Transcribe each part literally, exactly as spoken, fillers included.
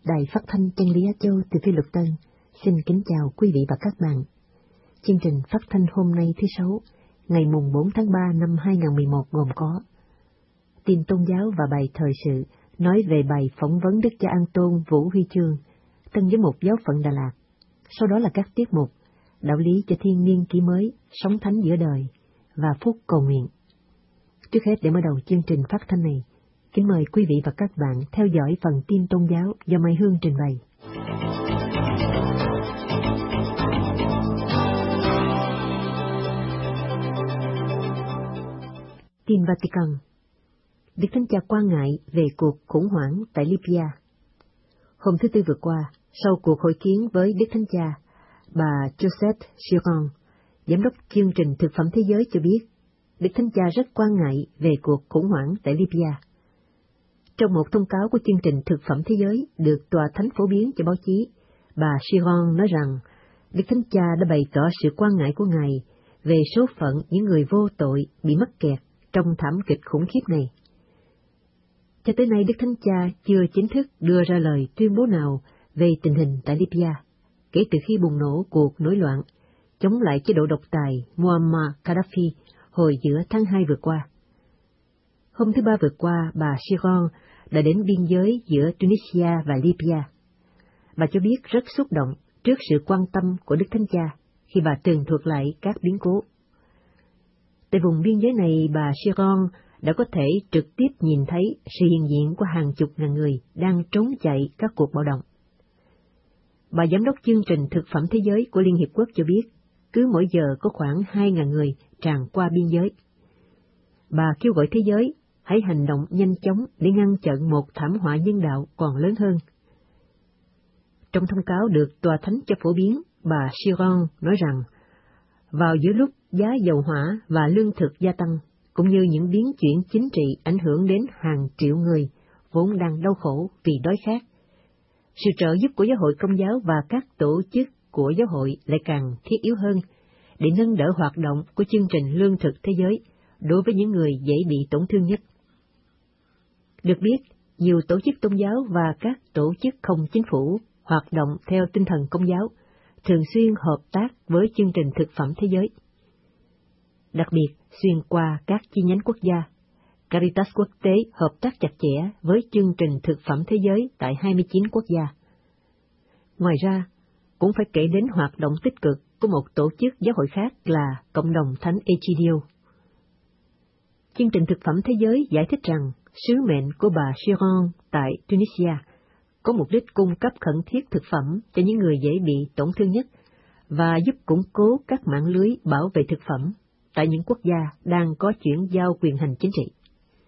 Đài Phát thanh Chân lý Á Châu từ Phi Luật Tân xin kính chào quý vị và các bạn. Chương trình phát thanh hôm nay thứ Sáu, ngày mùng bốn tháng ba năm hai nghìn không trăm mười một gồm có tin tôn giáo và bài thời sự nói về bài phỏng vấn Đức cha An Tôn Vũ Huy Chương, Tân Giám mục Giáo phận Đà Lạt. Sau đó là các tiết mục đạo lý cho thiên niên kỷ mới, sống thánh giữa đời và phút cầu nguyện. Trước hết, để mở đầu chương trình phát thanh này, kính mời quý vị và các bạn theo dõi phần tin tôn giáo do Mai Hương trình bày. Tin Vatican. Đức Thánh Cha quan ngại về cuộc khủng hoảng tại Libya. Hôm thứ Tư vừa qua, sau cuộc hội kiến với Đức Thánh Cha, bà Josette Chiron, Giám đốc chương trình thực phẩm thế giới cho biết, Đức Thánh Cha rất quan ngại về cuộc khủng hoảng tại Libya. Trong một thông cáo của chương trình thực phẩm thế giới được Tòa Thánh phổ biến cho báo chí, bà Chiron nói rằng Đức Thánh Cha đã bày tỏ sự quan ngại của Ngài về số phận những người vô tội bị mắc kẹt trong thảm kịch khủng khiếp này. Cho tới nay, Đức Thánh Cha chưa chính thức đưa ra lời tuyên bố nào về tình hình tại Libya, kể từ khi bùng nổ cuộc nổi loạn chống lại chế độ độc tài Muammar Gaddafi hồi giữa tháng hai vừa qua. Hôm thứ Ba vừa qua, bà Chiron đã đến biên giới giữa Tunisia và Libya. Bà cho biết rất xúc động trước sự quan tâm của Đức Thánh Cha khi bà tường thuật lại các biến cố. Tại vùng biên giới này, bà Chiron đã có thể trực tiếp nhìn thấy sự hiện diện của hàng chục ngàn người đang trốn chạy các cuộc bạo động. Bà Giám đốc chương trình thực phẩm thế giới của Liên Hiệp Quốc cho biết, cứ mỗi giờ có khoảng hai ngàn người tràn qua biên giới. Bà kêu gọi thế giới hãy hành động nhanh chóng để ngăn chặn một thảm họa nhân đạo còn lớn hơn. Trong thông cáo được Tòa Thánh cho phổ biến, bà Chiron nói rằng, vào giữa lúc giá dầu hỏa và lương thực gia tăng, cũng như những biến chuyển chính trị ảnh hưởng đến hàng triệu người vốn đang đau khổ vì đói khát, sự trợ giúp của giáo hội Công giáo và các tổ chức của giáo hội lại càng thiết yếu hơn để nâng đỡ hoạt động của chương trình lương thực thế giới đối với những người dễ bị tổn thương nhất. Được biết, nhiều tổ chức tôn giáo và các tổ chức không chính phủ hoạt động theo tinh thần Công giáo thường xuyên hợp tác với chương trình thực phẩm thế giới. Đặc biệt, xuyên qua các chi nhánh quốc gia, Caritas quốc tế hợp tác chặt chẽ với chương trình thực phẩm thế giới tại hai mươi chín quốc gia. Ngoài ra, cũng phải kể đến hoạt động tích cực của một tổ chức giáo hội khác là Cộng đồng Thánh Egidio. Chương trình thực phẩm thế giới giải thích rằng sứ mệnh của bà Chiron tại Tunisia có mục đích cung cấp khẩn thiết thực phẩm cho những người dễ bị tổn thương nhất và giúp củng cố các mạng lưới bảo vệ thực phẩm tại những quốc gia đang có chuyển giao quyền hành chính trị.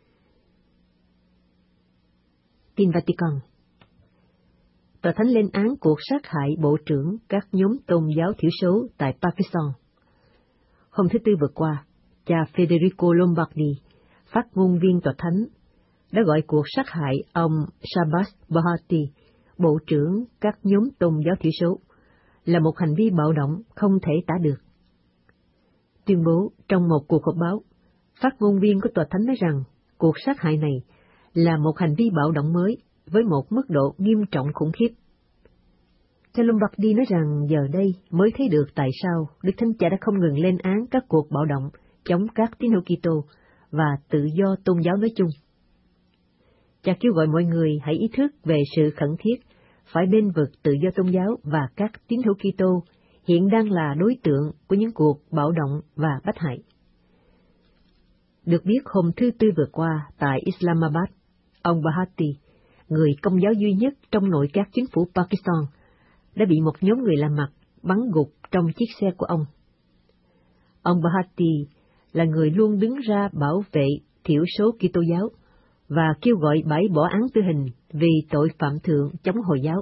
Tin Vatican. Tòa Thánh lên án cuộc sát hại bộ trưởng các nhóm tôn giáo thiểu số tại Pakistan. Hôm thứ Tư vừa qua, cha Federico Lombardi, phát ngôn viên Tòa Thánh, đã gọi cuộc sát hại ông Shahbaz Bhatti, bộ trưởng các nhóm tôn giáo thiểu số, là một hành vi bạo động không thể tả được. Tuyên bố trong một cuộc họp báo, phát ngôn viên của Tòa Thánh nói rằng cuộc sát hại này là một hành vi bạo động mới với một mức độ nghiêm trọng khủng khiếp. Cha Lombardi nói rằng giờ đây mới thấy được tại sao Đức Thánh Cha đã không ngừng lên án các cuộc bạo động chống các tín hữu Kitô và tự do tôn giáo nói chung. Cha kêu gọi mọi người hãy ý thức về sự khẩn thiết phải bênh vực tự do tôn giáo và các tín hữu Kitô hiện đang là đối tượng của những cuộc bạo động và bách hại. Được biết, hôm thứ Tư vừa qua tại Islamabad, ông Bhatti, người Công giáo duy nhất trong nội các chính phủ Pakistan, đã bị một nhóm người lạ mặt bắn gục trong chiếc xe của ông. Ông Bhatti là người luôn đứng ra bảo vệ thiểu số Kitô giáo và kêu gọi bãi bỏ án tử hình vì tội phạm thượng chống Hồi giáo.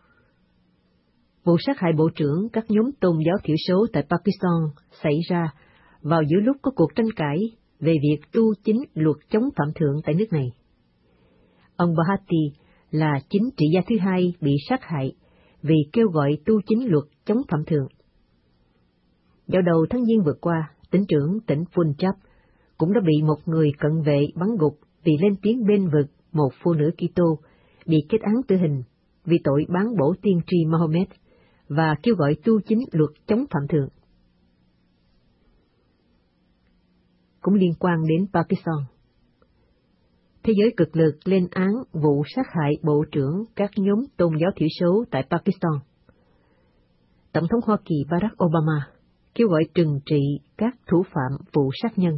Vụ sát hại bộ trưởng các nhóm tôn giáo thiểu số tại Pakistan xảy ra vào giữa lúc có cuộc tranh cãi về việc tu chính luật chống phạm thượng tại nước này. Ông Bhatti là chính trị gia thứ hai bị sát hại vì kêu gọi tu chính luật chống phạm thượng. Vào đầu tháng Giêng vừa qua, tỉnh trưởng tỉnh Punjab cũng đã bị một người cận vệ bắn gục vì lên tiếng bênh vực một phụ nữ Kitô bị kết án tử hình vì tội bán bổ tiên tri Mahomet và kêu gọi tu chính luật chống phạm thượng. Cũng liên quan đến Pakistan. Thế giới cực lực lên án vụ sát hại bộ trưởng các nhóm tôn giáo thiểu số tại Pakistan. Tổng thống Hoa Kỳ Barack Obama kêu gọi trừng trị các thủ phạm vụ sát nhân.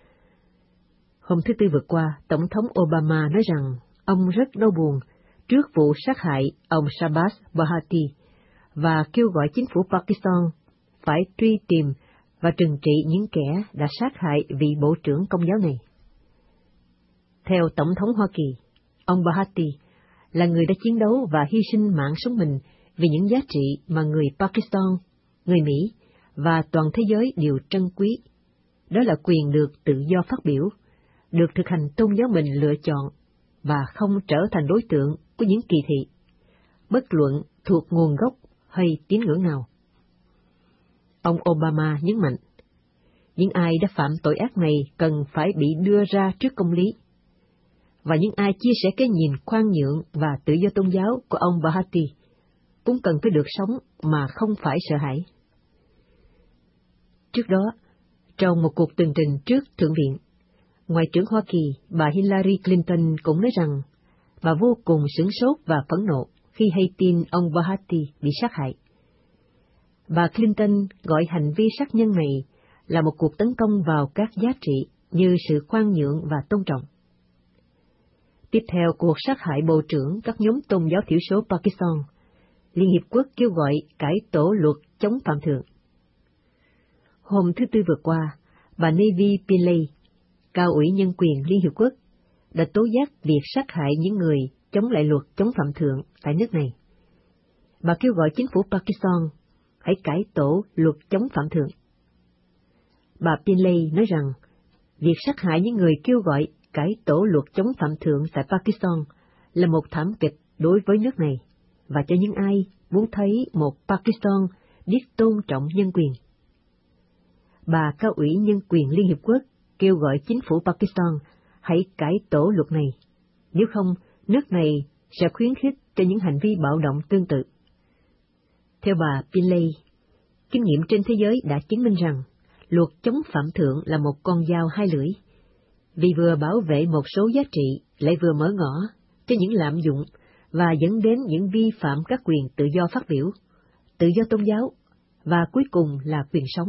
Hôm thứ Tư vừa qua, Tổng thống Obama nói rằng ông rất đau buồn trước vụ sát hại ông Shahbaz Bhatti và kêu gọi chính phủ Pakistan phải truy tìm và trừng trị những kẻ đã sát hại vị bộ trưởng công giáo này. Theo Tổng thống Hoa Kỳ, ông Bhatti là người đã chiến đấu và hy sinh mạng sống mình vì những giá trị mà người Pakistan, người Mỹ và toàn thế giới đều trân quý. Đó là quyền được tự do phát biểu, được thực hành tôn giáo mình lựa chọn và không trở thành đối tượng của những kỳ thị, bất luận thuộc nguồn gốc hay tín ngưỡng nào. Ông Obama nhấn mạnh, những ai đã phạm tội ác này cần phải bị đưa ra trước công lý, và những ai chia sẻ cái nhìn khoan nhượng và tự do tôn giáo của ông Bhatti cũng cần phải được sống mà không phải sợ hãi. Trước đó, trong một cuộc tường trình trước Thượng viện, Ngoại trưởng Hoa Kỳ bà Hillary Clinton cũng nói rằng bà vô cùng sửng sốt và phẫn nộ khi hay tin ông Bhatti bị sát hại. Bà Clinton gọi hành vi sát nhân này là một cuộc tấn công vào các giá trị như sự khoan nhượng và tôn trọng. Tiếp theo cuộc sát hại bộ trưởng các nhóm tôn giáo thiểu số Pakistan, Liên Hiệp Quốc kêu gọi cải tổ luật chống phạm thượng. Hôm thứ Tư vừa qua, bà Nevi Pillay, cao ủy nhân quyền Liên Hiệp Quốc, đã tố giác việc sát hại những người chống lại luật chống phạm thượng tại nước này. Bà kêu gọi chính phủ Pakistan hãy cải tổ luật chống phạm thượng. Bà Pillay nói rằng, việc sát hại những người kêu gọi cải tổ luật chống phạm thượng tại Pakistan là một thảm kịch đối với nước này và cho những ai muốn thấy một Pakistan biết tôn trọng nhân quyền. Bà cao ủy nhân quyền Liên Hiệp Quốc kêu gọi chính phủ Pakistan hãy cải tổ luật này, nếu không nước này sẽ khuyến khích cho những hành vi bạo động tương tự. Theo bà Pillay, kinh nghiệm trên thế giới đã chứng minh rằng luật chống phạm thượng là một con dao hai lưỡi, vì vừa bảo vệ một số giá trị lại vừa mở ngõ cho những lạm dụng và dẫn đến những vi phạm các quyền tự do phát biểu, tự do tôn giáo và cuối cùng là quyền sống.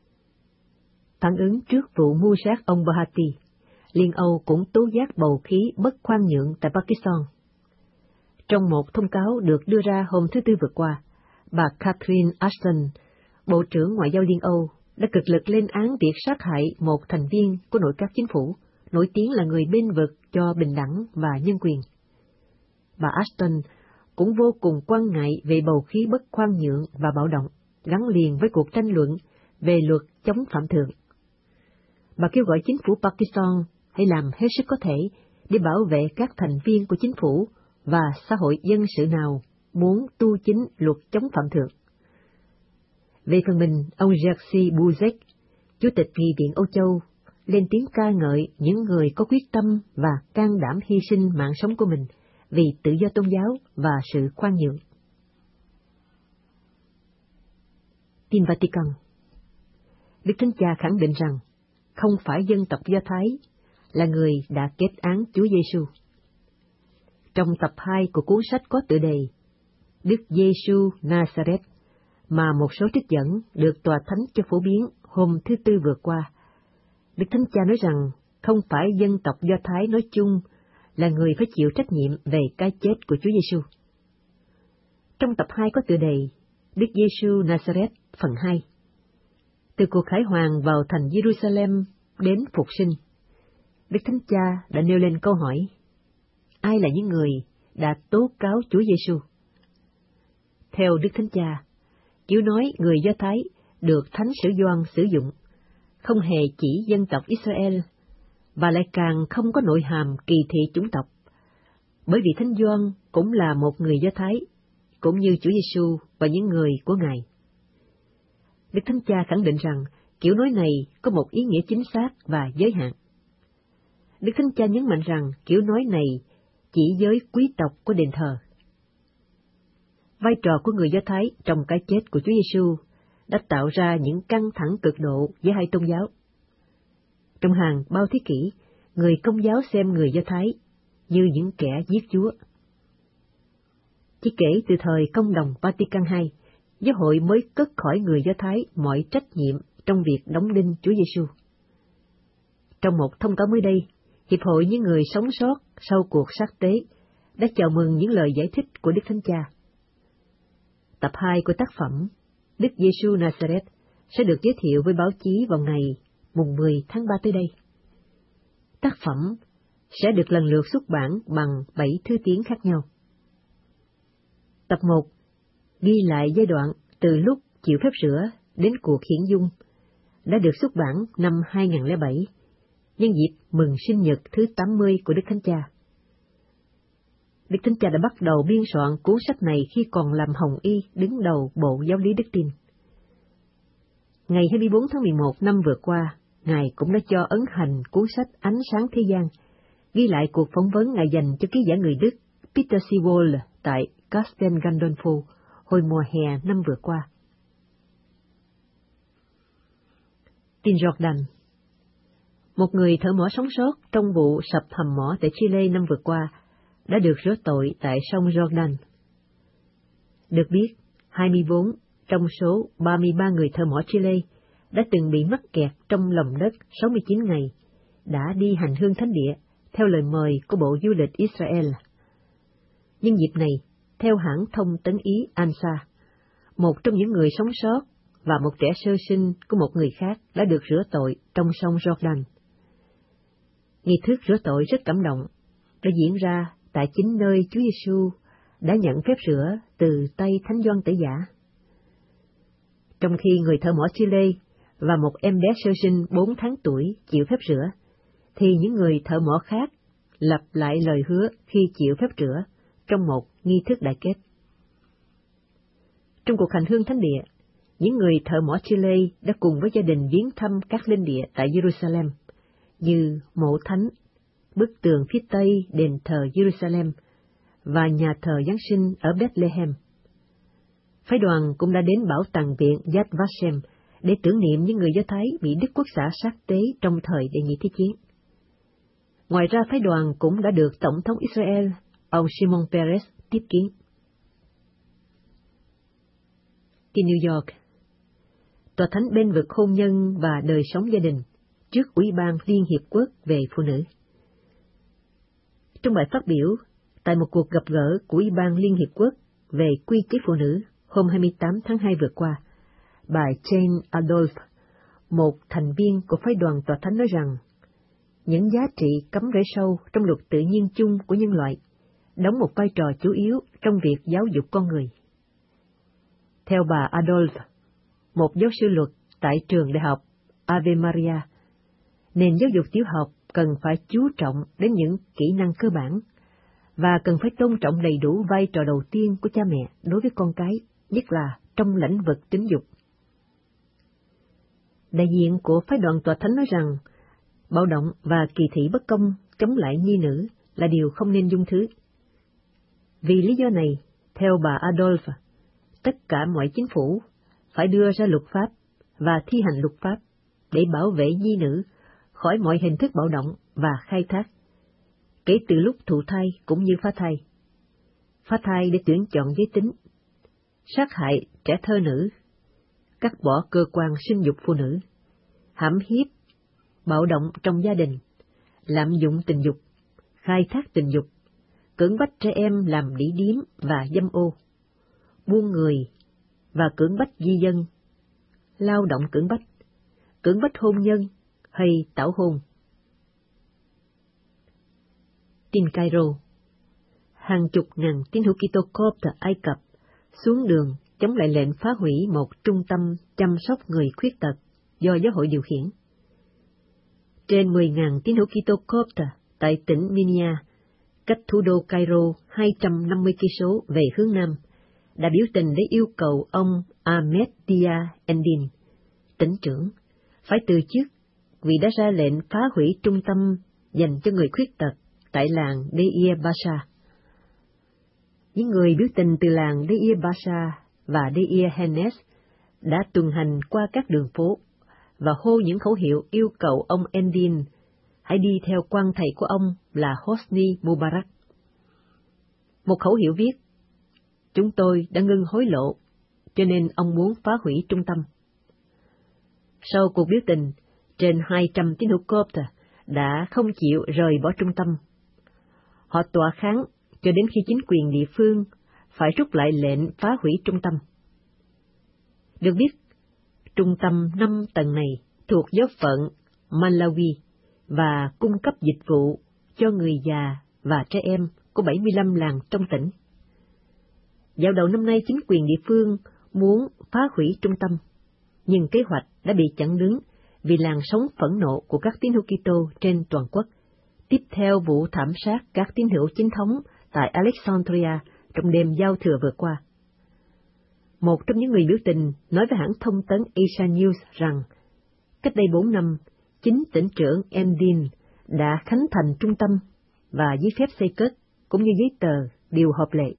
Phản ứng trước vụ mưu sát ông Bhatti, Liên Âu cũng tố giác bầu khí bất khoan nhượng tại Pakistan. Trong một thông cáo được đưa ra hôm thứ Tư vừa qua, bà Catherine Ashton, Bộ trưởng Ngoại giao Liên Âu, đã cực lực lên án việc sát hại một thành viên của nội các chính phủ, nổi tiếng là người bên vực cho bình đẳng và nhân quyền. Bà Ashton cũng vô cùng quan ngại về bầu khí bất khoan nhượng và bạo động, gắn liền với cuộc tranh luận về luật chống phạm thượng. Bà kêu gọi chính phủ Pakistan hãy làm hết sức có thể để bảo vệ các thành viên của chính phủ và xã hội dân sự nào muốn tu chính luật chống phạm thượng. Về phần mình, ông Jerzy Buzek, Chủ tịch Nghị viện Âu Châu, lên tiếng ca ngợi những người có quyết tâm và can đảm hy sinh mạng sống của mình vì tự do tôn giáo và sự khoan nhượng. Tin Vatican. Đức Thánh Cha khẳng định rằng không phải dân tộc Do Thái là người đã kết án Chúa Giêsu. Trong tập hai của cuốn sách có tựa đề Đức Giêsu Nazareth, mà một số trích dẫn được Tòa Thánh cho phổ biến hôm thứ Tư vừa qua, Đức Thánh Cha nói rằng không phải dân tộc Do Thái nói chung là người phải chịu trách nhiệm về cái chết của Chúa Giêsu. Trong tập hai có tựa đề Đức Giêsu Nazareth phần hai, từ cuộc khải hoàn vào thành Jerusalem đến phục sinh, Đức Thánh Cha đã nêu lên câu hỏi: ai là những người đã tố cáo Chúa Giêsu? Theo Đức Thánh Cha, kiểu nói người Do Thái được Thánh Sử Gioan sử dụng không hề chỉ dân tộc Israel, và lại càng không có nội hàm kỳ thị chủng tộc, bởi vì Thánh Gioan cũng là một người Do Thái, cũng như Chúa Giêsu và những người của Ngài. Đức Thánh Cha khẳng định rằng kiểu nói này có một ý nghĩa chính xác và giới hạn. Đức Thánh Cha nhấn mạnh rằng kiểu nói này chỉ với quý tộc của đền thờ. vai trò của người Do Thái trong cái chết của Chúa Giêsu đã tạo ra những căng thẳng cực độ giữa hai tôn giáo. Trong hàng bao thế kỷ, người Công giáo xem người Do Thái như những kẻ giết Chúa. Chỉ kể từ thời Công đồng Vatican hai, giáo hội mới cất khỏi người Do Thái mọi trách nhiệm trong việc đóng đinh Chúa Giêsu. Trong một thông cáo mới đây, Hiệp hội những người sống sót sau cuộc sát tế đã chào mừng những lời giải thích của Đức Thánh Cha. Tập hai của tác phẩm Đức Giêsu Nazareth sẽ được giới thiệu với báo chí vào ngày mùng mười tháng ba tới đây. Tác phẩm sẽ được lần lượt xuất bản bằng bảy thứ tiếng khác nhau. Tập một ghi lại giai đoạn từ lúc chịu phép rửa đến cuộc hiển dung đã được xuất bản năm hai nghìn lẻ bảy, nhân dịp mừng sinh nhật thứ tám mươi của Đức Thánh Cha. Đức Thánh Cha đã bắt đầu biên soạn cuốn sách này khi còn làm hồng y đứng đầu Bộ Giáo lý Đức Tin. Ngày hai mươi bốn tháng mười một năm vừa qua, Ngài cũng đã cho ấn hành cuốn sách Ánh sáng thế gian, ghi lại cuộc phỏng vấn Ngài dành cho ký giả người Đức Peter Seewold tại Castel Gandolfo hồi mùa hè năm vừa qua. Tin Jordan. Một người thợ mỏ sống sót trong vụ sập hầm mỏ tại Chile năm vừa qua đã được rửa tội tại sông Jordan. Được biết, hai mươi bốn trong số ba mươi ba người thợ mỏ Chile đã từng bị mắc kẹt trong lòng đất sáu mươi chín ngày, đã đi hành hương thánh địa theo lời mời của Bộ Du lịch Israel. Nhân dịp này, theo hãng thông tấn Ý Ansa, một trong những người sống sót và một trẻ sơ sinh của một người khác đã được rửa tội trong sông Jordan. Nghi thức rửa tội rất cảm động, đã diễn ra tại chính nơi Chúa Giêsu đã nhận phép rửa từ tay Thánh Gioan Tẩy Giả. Trong khi người thợ mỏ Chile và một em bé sơ sinh bốn tháng tuổi chịu phép rửa, thì những người thợ mỏ khác lặp lại lời hứa khi chịu phép rửa trong một nghi thức đại kết. Trong cuộc hành hương thánh địa, những người thợ mỏ Chile đã cùng với gia đình viếng thăm các linh địa tại Jerusalem, như mộ thánh, bức tường phía tây đền thờ Jerusalem và nhà thờ Giáng sinh ở Bethlehem. Phái đoàn cũng đã đến bảo tàng viện Yad Vashem để tưởng niệm những người Do Thái bị Đức Quốc xã sát tế trong thời Đệ nhị Thế chiến. Ngoài ra, phái đoàn cũng đã được Tổng thống Israel, ông Shimon Peres, tiếp kiến. Tin New York. Tòa Thánh bên vực hôn nhân và đời sống gia đình trước Ủy ban Liên Hiệp Quốc về Phụ nữ. Trong bài phát biểu tại một cuộc gặp gỡ của Ủy ban Liên Hiệp Quốc về quy chế phụ nữ hôm hai mươi tám tháng hai vừa qua, bà Jane Adolph, một thành viên của phái đoàn Tòa Thánh, nói rằng những giá trị cắm rễ sâu trong luật tự nhiên chung của nhân loại đóng một vai trò chủ yếu trong việc giáo dục con người. Theo bà Adolph, một giáo sư luật tại trường đại học Ave Maria, nền giáo dục tiểu học cần phải chú trọng đến những kỹ năng cơ bản và cần phải tôn trọng đầy đủ vai trò đầu tiên của cha mẹ đối với con cái, nhất là trong lĩnh vực tính dục. Đại diện của phái đoàn Tòa Thánh nói rằng bạo động và kỳ thị bất công chống lại nhi nữ là điều không nên dung thứ. Vì lý do này, theo bà Adolph, tất cả mọi chính phủ phải đưa ra luật pháp và thi hành luật pháp để bảo vệ nhi nữ khỏi mọi hình thức bạo động và khai thác, kể từ lúc thụ thai cũng như phá thai, phá thai để tuyển chọn giới tính, sát hại trẻ thơ nữ, cắt bỏ cơ quan sinh dục phụ nữ, hãm hiếp, bạo động trong gia đình, lạm dụng tình dục, khai thác tình dục, cưỡng bách trẻ em làm đĩ điếm và dâm ô, buôn người và cưỡng bách di dân, lao động cưỡng bách, cưỡng bách hôn nhân hay tảo hôn. Tin Cairo. Hàng chục ngàn tín hữu Kitô Copte Ai Cập xuống đường chống lại lệnh phá hủy một trung tâm chăm sóc người khuyết tật do giáo hội điều khiển. Trên mười nghìn tín hữu Kitô Copte tại tỉnh Minya, cách thủ đô Cairo hai trăm năm mươi ki lô mét về hướng nam, đã biểu tình để yêu cầu ông Ahmed Dia Endin, tỉnh trưởng, phải từ chức vì đã ra lệnh phá hủy trung tâm dành cho người khuyết tật tại làng Deir Basha. những người biểu tình từ làng Deir Basha và Deir Hennes đã tuần hành qua các đường phố và hô những khẩu hiệu yêu cầu ông Endin hãy đi theo quan thầy của ông là Hosni Mubarak. Một khẩu hiệu viết: chúng tôi đã ngưng hối lộ, cho nên ông muốn phá hủy trung tâm. Sau cuộc biểu tình, trên hai trăm tín hữu Copte đã không chịu rời bỏ trung tâm. Họ tọa kháng cho đến khi chính quyền địa phương phải rút lại lệnh phá hủy trung tâm. Được biết, trung tâm năm tầng này thuộc giáo phận Malawi và cung cấp dịch vụ cho người già và trẻ em của bảy mươi lăm làng trong tỉnh. Vào đầu năm nay, chính quyền địa phương muốn phá hủy trung tâm, nhưng kế hoạch đã bị chặn đứng vì làn sóng phẫn nộ của các tín hữu Kitô trên toàn quốc, tiếp theo vụ thảm sát các tín hữu chính thống tại Alexandria trong đêm giao thừa vừa qua. Một trong những người biểu tình nói với hãng thông tấn Asia News rằng, cách đây bốn năm, chính tỉnh trưởng Endin đã khánh thành trung tâm và giấy phép xây cất cũng như giấy tờ đều hợp lệ.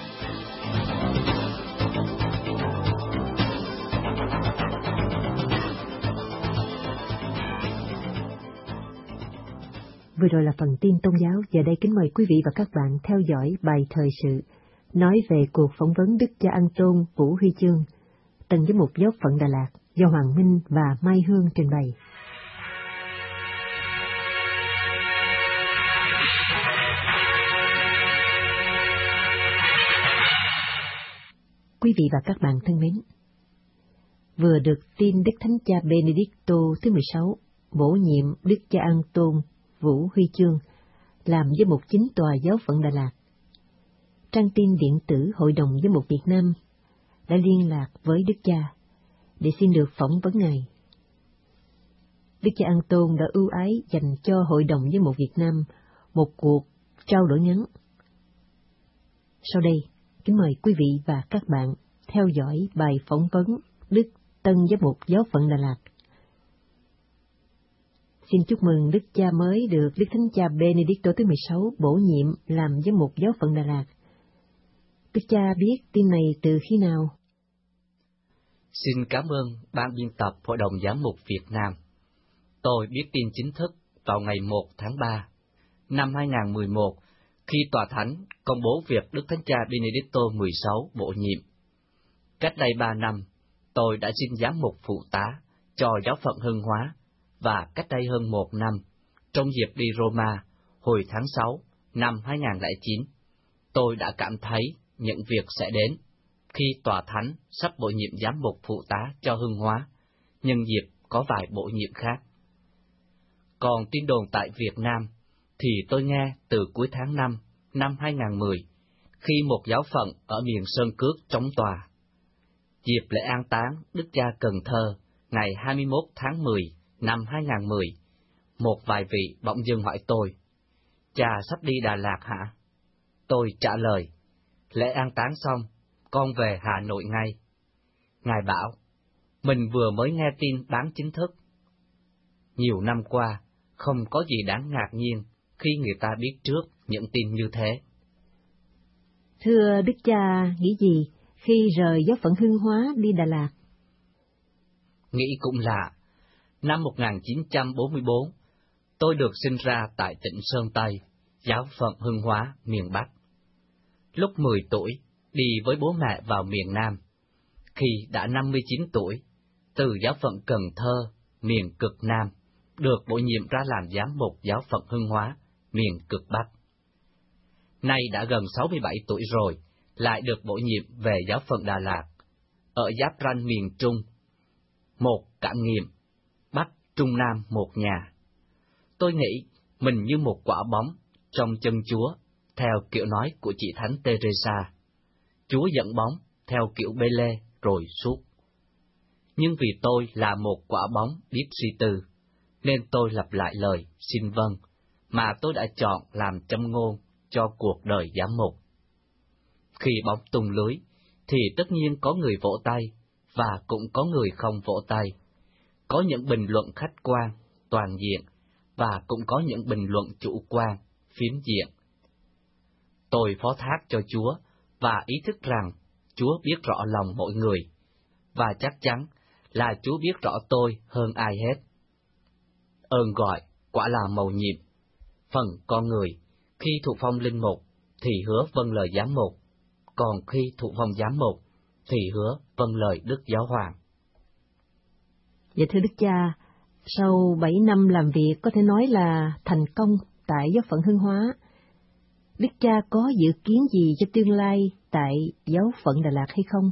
Vừa rồi là phần tin tôn giáo, giờ đây kính mời quý vị và các bạn theo dõi bài thời sự nói về cuộc phỏng vấn Đức cha An Tôn Vũ Huy Chương, Tân Giám mục Giáo phận Đà Lạt do Hoàng Minh và Mai Hương trình bày. Quý vị và các bạn thân mến, vừa được tin Đức Thánh Cha Benedicto thứ mười sáu bổ nhiệm Đức cha An Tôn Vũ Huy Chương làm giám mục chính tòa Giáo phận Đà Lạt. Trang tin điện tử Hội đồng Giám mục Việt Nam đã liên lạc với Đức cha để xin được phỏng vấn Ngài. Đức cha An Tôn đã ưu ái dành cho Hội đồng Giám mục Việt Nam một cuộc trao đổi ngắn. Sau đây, kính mời quý vị và các bạn theo dõi bài phỏng vấn Đức Tân Giám mục Giáo phận Đà Lạt. Xin chúc mừng Đức cha mới được Đức Thánh Cha Benedicto thứ mười sáu bổ nhiệm làm giám mục Giáo phận Đà Lạt. Đức cha biết tin này từ khi nào? Xin cảm ơn Ban biên tập Hội đồng Giám mục Việt Nam. Tôi biết tin chính thức vào ngày một tháng ba năm hai nghìn không trăm mười một khi Tòa Thánh công bố việc Đức Thánh Cha Benedicto mười sáu bổ nhiệm. Cách đây ba năm, tôi đã xin giám mục phụ tá cho Giáo phận Hưng Hóa, và cách đây hơn một năm, trong dịp đi Roma hồi tháng sáu năm hai nghìn không trăm lẻ chín, tôi đã cảm thấy những việc sẽ đến khi Tòa Thánh sắp bổ nhiệm giám mục phụ tá cho Hưng Hóa, nhân dịp có vài bổ nhiệm khác. Còn tin đồn tại Việt Nam thì tôi nghe từ cuối tháng năm năm hai nghìn không trăm mười, khi một giáo phận ở miền Sơn Cước trống tòa. Dịp lễ an táng Đức cha Cần Thơ ngày hai mươi mốt tháng mười năm hai nghìn không trăm mười, một vài vị bỗng dưng hỏi tôi, cha sắp đi Đà Lạt hả? Tôi trả lời, lễ an táng xong, con về Hà Nội ngay. Ngài bảo, mình vừa mới nghe tin bán chính thức. Nhiều năm qua, không có gì đáng ngạc nhiên khi người ta biết trước những tin như thế. Thưa Đức cha, nghĩ gì khi rời Giáo phận Hưng Hóa đi Đà Lạt? Nghĩ cũng lạ. Năm một nghìn chín trăm bốn mươi tư, tôi được sinh ra tại tỉnh Sơn Tây, Giáo phận Hưng Hóa, miền Bắc. Lúc mười tuổi, đi với bố mẹ vào miền Nam. Khi đã năm mươi chín tuổi, từ Giáo phận Cần Thơ, miền Cực Nam, được bổ nhiệm ra làm giám mục Giáo phận Hưng Hóa, miền Cực Bắc. Nay đã gần sáu mươi bảy tuổi rồi, lại được bổ nhiệm về Giáo phận Đà Lạt, ở giáp ranh miền Trung. Một cảm nghiệm, Bắc, Trung, Nam một nhà. Tôi nghĩ mình như một quả bóng trong chân Chúa, theo kiểu nói của chị Thánh Teresa. Chúa dẫn bóng theo kiểu bê lê rồi sút. Nhưng vì tôi là một quả bóng biết suy tư, nên tôi lặp lại lời xin vâng mà tôi đã chọn làm châm ngôn cho cuộc đời giám mục. Khi bóng tung lưới, thì tất nhiên có người vỗ tay, và cũng có người không vỗ tay. Có những bình luận khách quan, toàn diện, và cũng có những bình luận chủ quan, phiến diện. Tôi phó thác cho Chúa và ý thức rằng Chúa biết rõ lòng mỗi người, và chắc chắn là Chúa biết rõ tôi hơn ai hết. Ơn gọi quả là mầu nhiệm. Phần con người, khi thụ phong linh mục, thì hứa vâng lời giám mục, còn khi thụ phong giám mục, thì hứa vâng lời Đức Giáo Hoàng. Dạ thưa Đức Cha, sau bảy năm làm việc có thể nói là thành công tại giáo phận Hưng Hóa, Đức Cha có dự kiến gì cho tương lai tại giáo phận Đà Lạt hay không?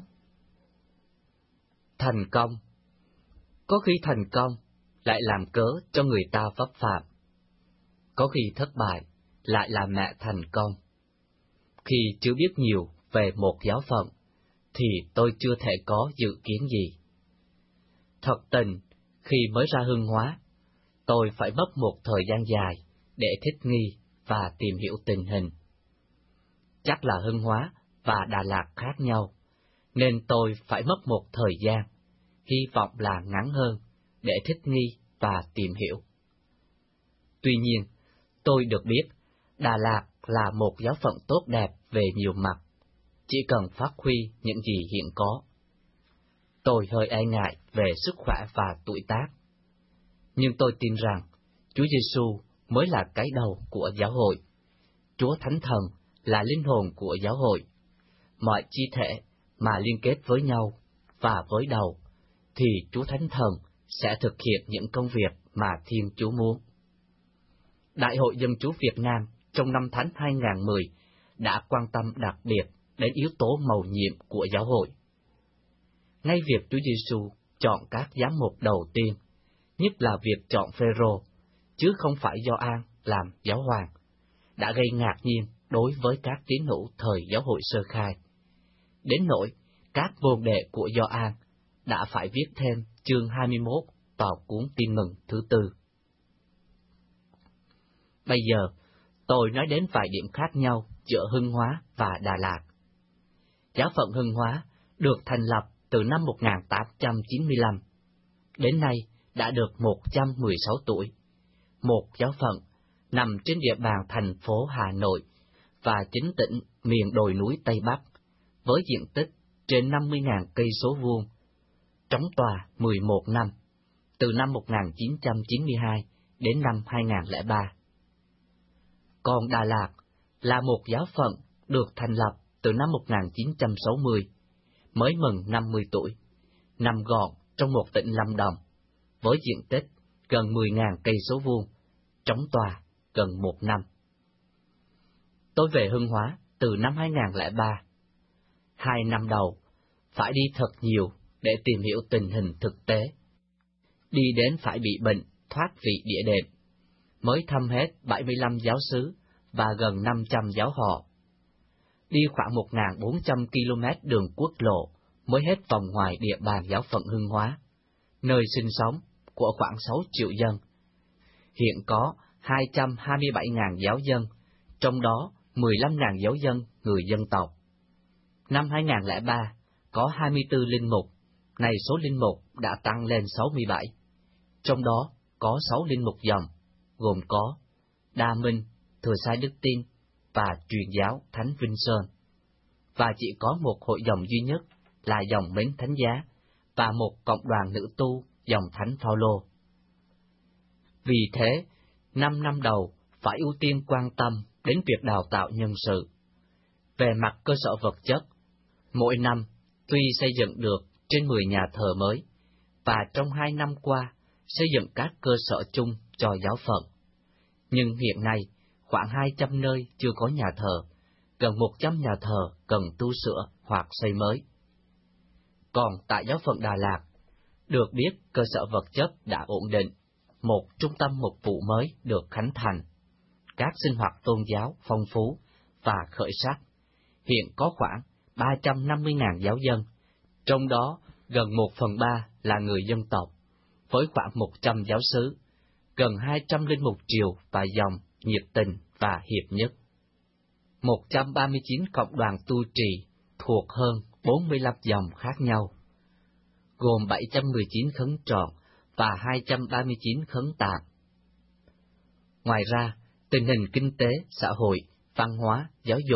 Thành công. Có khi thành công lại làm cớ cho người ta vấp phạm. Có khi thất bại lại là mẹ thành công. Khi chưa biết nhiều về một giáo phận, thì tôi chưa thể có dự kiến gì. Thật tình, khi mới ra Hưng Hóa, tôi phải mất một thời gian dài để thích nghi và tìm hiểu tình hình. Chắc là Hưng Hóa và Đà Lạt khác nhau, nên tôi phải mất một thời gian, hy vọng là ngắn hơn, để thích nghi và tìm hiểu. Tuy nhiên, tôi được biết Đà Lạt là một giáo phận tốt đẹp về nhiều mặt, chỉ cần phát huy những gì hiện có. Tôi hơi e ngại về sức khỏe và tuổi tác, nhưng tôi tin rằng Chúa Giêsu mới là cái đầu của giáo hội. Chúa Thánh Thần là linh hồn của giáo hội. Mọi chi thể mà liên kết với nhau và với đầu, thì Chúa Thánh Thần sẽ thực hiện những công việc mà Thiên Chúa muốn. Đại hội Dân Chúa Việt Nam trong năm Thánh hai không một không đã quan tâm đặc biệt đến yếu tố mầu nhiệm của giáo hội. Ngay việc Chúa Giêsu chọn các giám mục đầu tiên, nhất là việc chọn Phêrô, chứ không phải Gioan làm giáo hoàng, đã gây ngạc nhiên đối với các tín hữu thời giáo hội sơ khai. Đến nỗi các môn đệ của Gioan đã phải viết thêm chương hai mươi mốt vào cuốn Tin mừng thứ tư. Bây giờ, tôi nói đến vài điểm khác nhau giữa Hưng Hóa và Đà Lạt. Giáo phận Hưng Hóa được thành lập từ năm một nghìn tám trăm chín mươi lăm, đến nay đã được một trăm mười sáu tuổi. Một giáo phận nằm trên địa bàn thành phố Hà Nội và chính tỉnh miền đồi núi Tây Bắc, với diện tích trên năm mươi nghìn cây số vuông, trống tòa mười một năm, từ năm một nghìn chín trăm chín mươi hai đến năm hai nghìn không trăm lẻ ba. Còn Đà Lạt là một giáo phận được thành lập từ năm một nghìn chín trăm sáu mươi, mới mừng năm mươi tuổi, nằm gọn trong một tỉnh Lâm Đồng, với diện tích gần mười nghìn cây số vuông, trống tòa gần một năm. Tôi về Hưng Hóa từ năm hai nghìn không trăm lẻ ba. Hai năm đầu, phải đi thật nhiều để tìm hiểu tình hình thực tế. Đi đến phải bị bệnh, thoát vị địa đệm, mới thăm hết bảy mươi lăm giáo xứ và gần năm trăm giáo họ. Đi khoảng một nghìn bốn trăm ki lô mét đường quốc lộ mới hết vòng ngoài địa bàn giáo phận Hưng Hóa, nơi sinh sống của khoảng sáu triệu dân. Hiện có hai trăm hai mươi bảy nghìn giáo dân, trong đó mười lăm nghìn giáo dân người dân tộc. Năm hai nghìn không trăm lẻ ba, có hai mươi tư linh mục, này số linh mục đã tăng lên sáu mươi bảy. Trong đó có sáu linh mục dòng, gồm có Đa Minh, Thừa Sai Đức Tin và Truyền giáo Thánh Vinh Sơn. Và chỉ có một hội dòng duy nhất là dòng Mến Thánh Giá và một cộng đoàn nữ tu dòng Thánh Phaolô. Vì thế, năm năm đầu phải ưu tiên quan tâm đến việc đào tạo nhân sự. Về mặt cơ sở vật chất, mỗi năm tuy xây dựng được trên mười nhà thờ mới, và trong hai năm qua xây dựng các cơ sở chung cho giáo phận, nhưng hiện nay khoảng hai trăm nơi chưa có nhà thờ, gần một trăm nhà thờ cần tu sửa hoặc xây mới. Còn tại giáo phận Đà Lạt, được biết cơ sở vật chất đã ổn định, một trung tâm mục vụ mới được khánh thành, các sinh hoạt tôn giáo phong phú và khởi sắc. Hiện có khoảng ba trăm năm mươi nghìn giáo dân, trong đó gần một phần ba là người dân tộc, với khoảng một trăm giáo xứ, gần hai trăm linh mục triều và dòng nhiệt tình và hiệp nhất. một trăm ba mươi chín cộng đoàn tu trì thuộc hơn bốn mươi lăm dòng khác nhau, gồm bảy trăm mười chín khấn trọn và hai trăm ba mươi chín khấn tạm. Ngoài ra, tình hình kinh tế, xã hội, văn hóa, giáo dục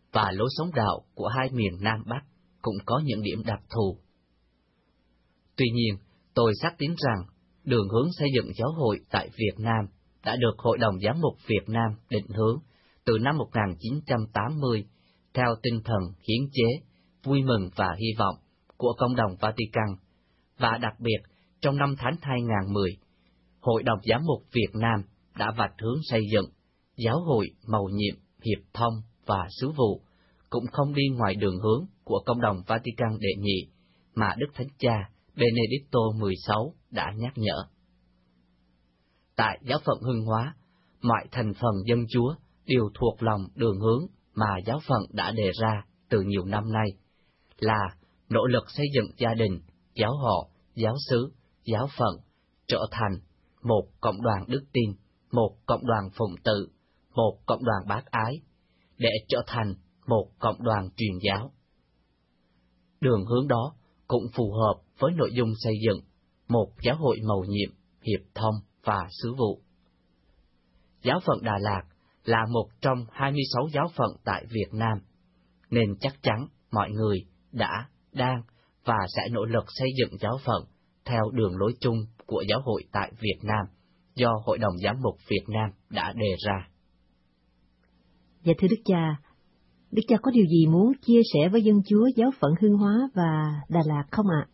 và lối sống đạo của hai miền Nam Bắc cũng có những điểm đặc thù. Tuy nhiên, tôi xác tín rằng đường hướng xây dựng giáo hội tại Việt Nam đã được Hội đồng Giám mục Việt Nam định hướng từ năm một nghìn chín trăm tám mươi theo tinh thần hiến chế, vui mừng và hy vọng của Công đồng Vatican, và đặc biệt trong năm tháng hai nghìn không trăm mười, Hội đồng Giám mục Việt Nam đã vạch hướng xây dựng giáo hội mầu nhiệm, hiệp thông và sứ vụ, cũng không đi ngoài đường hướng của Công đồng Vatican đệ nhị mà Đức Thánh Cha Benedicto mười sáu đã nhắc nhở. Tại giáo phận Hưng Hóa, mọi thành phần dân Chúa đều thuộc lòng đường hướng mà giáo phận đã đề ra từ nhiều năm nay, là nỗ lực xây dựng gia đình, giáo họ, giáo xứ, giáo phận trở thành một cộng đoàn đức tin, một cộng đoàn phụng tự, một cộng đoàn bác ái, để trở thành một cộng đoàn truyền giáo. Đường hướng đó cũng phù hợp với nội dung xây dựng một giáo hội mầu nhiệm, hiệp thông và sứ vụ. Giáo phận Đà Lạt là một trong hai mươi sáu giáo phận tại Việt Nam, nên chắc chắn mọi người đã, đang và sẽ nỗ lực xây dựng giáo phận theo đường lối chung của giáo hội tại Việt Nam do Hội đồng Giám mục Việt Nam đã đề ra. Dạ thưa Đức Cha, Đức Cha có điều gì muốn chia sẻ với dân Chúa giáo phận Hưng Hóa và Đà Lạt không ạ?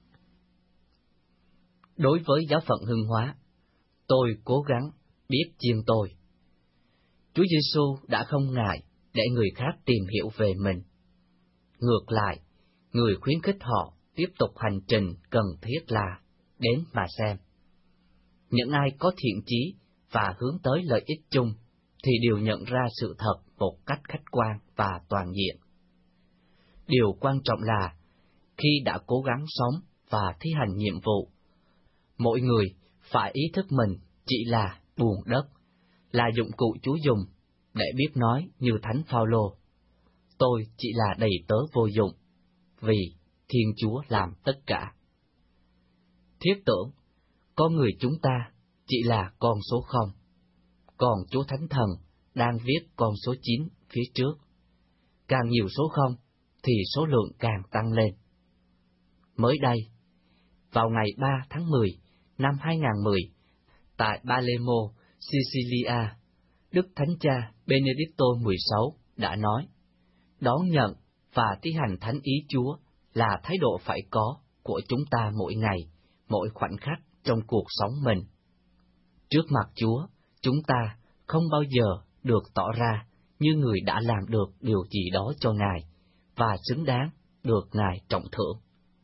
Đối với giáo phận Hưng Hóa, tôi cố gắng biết chiêm tôi. Chúa Giêsu đã không ngại để người khác tìm hiểu về mình. Ngược lại, người khuyến khích họ tiếp tục hành trình cần thiết là đến mà xem. Những ai có thiện chí và hướng tới lợi ích chung thì đều nhận ra sự thật một cách khách quan và toàn diện. Điều quan trọng là, khi đã cố gắng sống và thi hành nhiệm vụ, mỗi người phải ý thức mình chỉ là buồng đất, là dụng cụ Chúa dùng để biết nói như Thánh Phaolô: tôi chỉ là đầy tớ vô dụng, vì Thiên Chúa làm tất cả. Thiết tưởng, con người chúng ta chỉ là con số không, còn Chúa Thánh Thần đang viết con số chín phía trước. Càng nhiều số không, thì số lượng càng tăng lên. Mới đây, vào ngày ba tháng mười năm hai nghìn không trăm mười, tại Palermo, Sicilia, Đức Thánh Cha Benedicto mười sáu đã nói, đón nhận và thi hành thánh ý Chúa là thái độ phải có của chúng ta mỗi ngày, mỗi khoảnh khắc trong cuộc sống mình. Trước mặt Chúa, chúng ta không bao giờ được tỏ ra như người đã làm được điều gì đó cho Ngài và xứng đáng được Ngài trọng thưởng.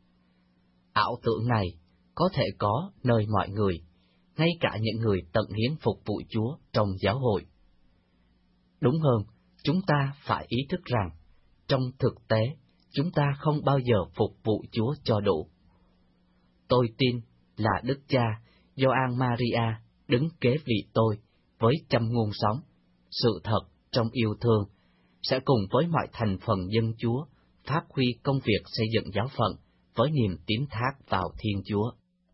Ảo tưởng này có thể có nơi mọi người, ngay cả những người tận hiến phục vụ Chúa trong giáo hội. Đúng hơn, chúng ta phải ý thức rằng, trong thực tế, chúng ta không bao giờ phục vụ Chúa cho đủ. Tôi tin là Đức Cha Gioan Maria đứng kế vị tôi với trăm nguồn sống, sự thật trong yêu thương, sẽ cùng với mọi thành phần dân Chúa phát huy công việc xây dựng giáo phận với niềm tín thác vào Thiên Chúa.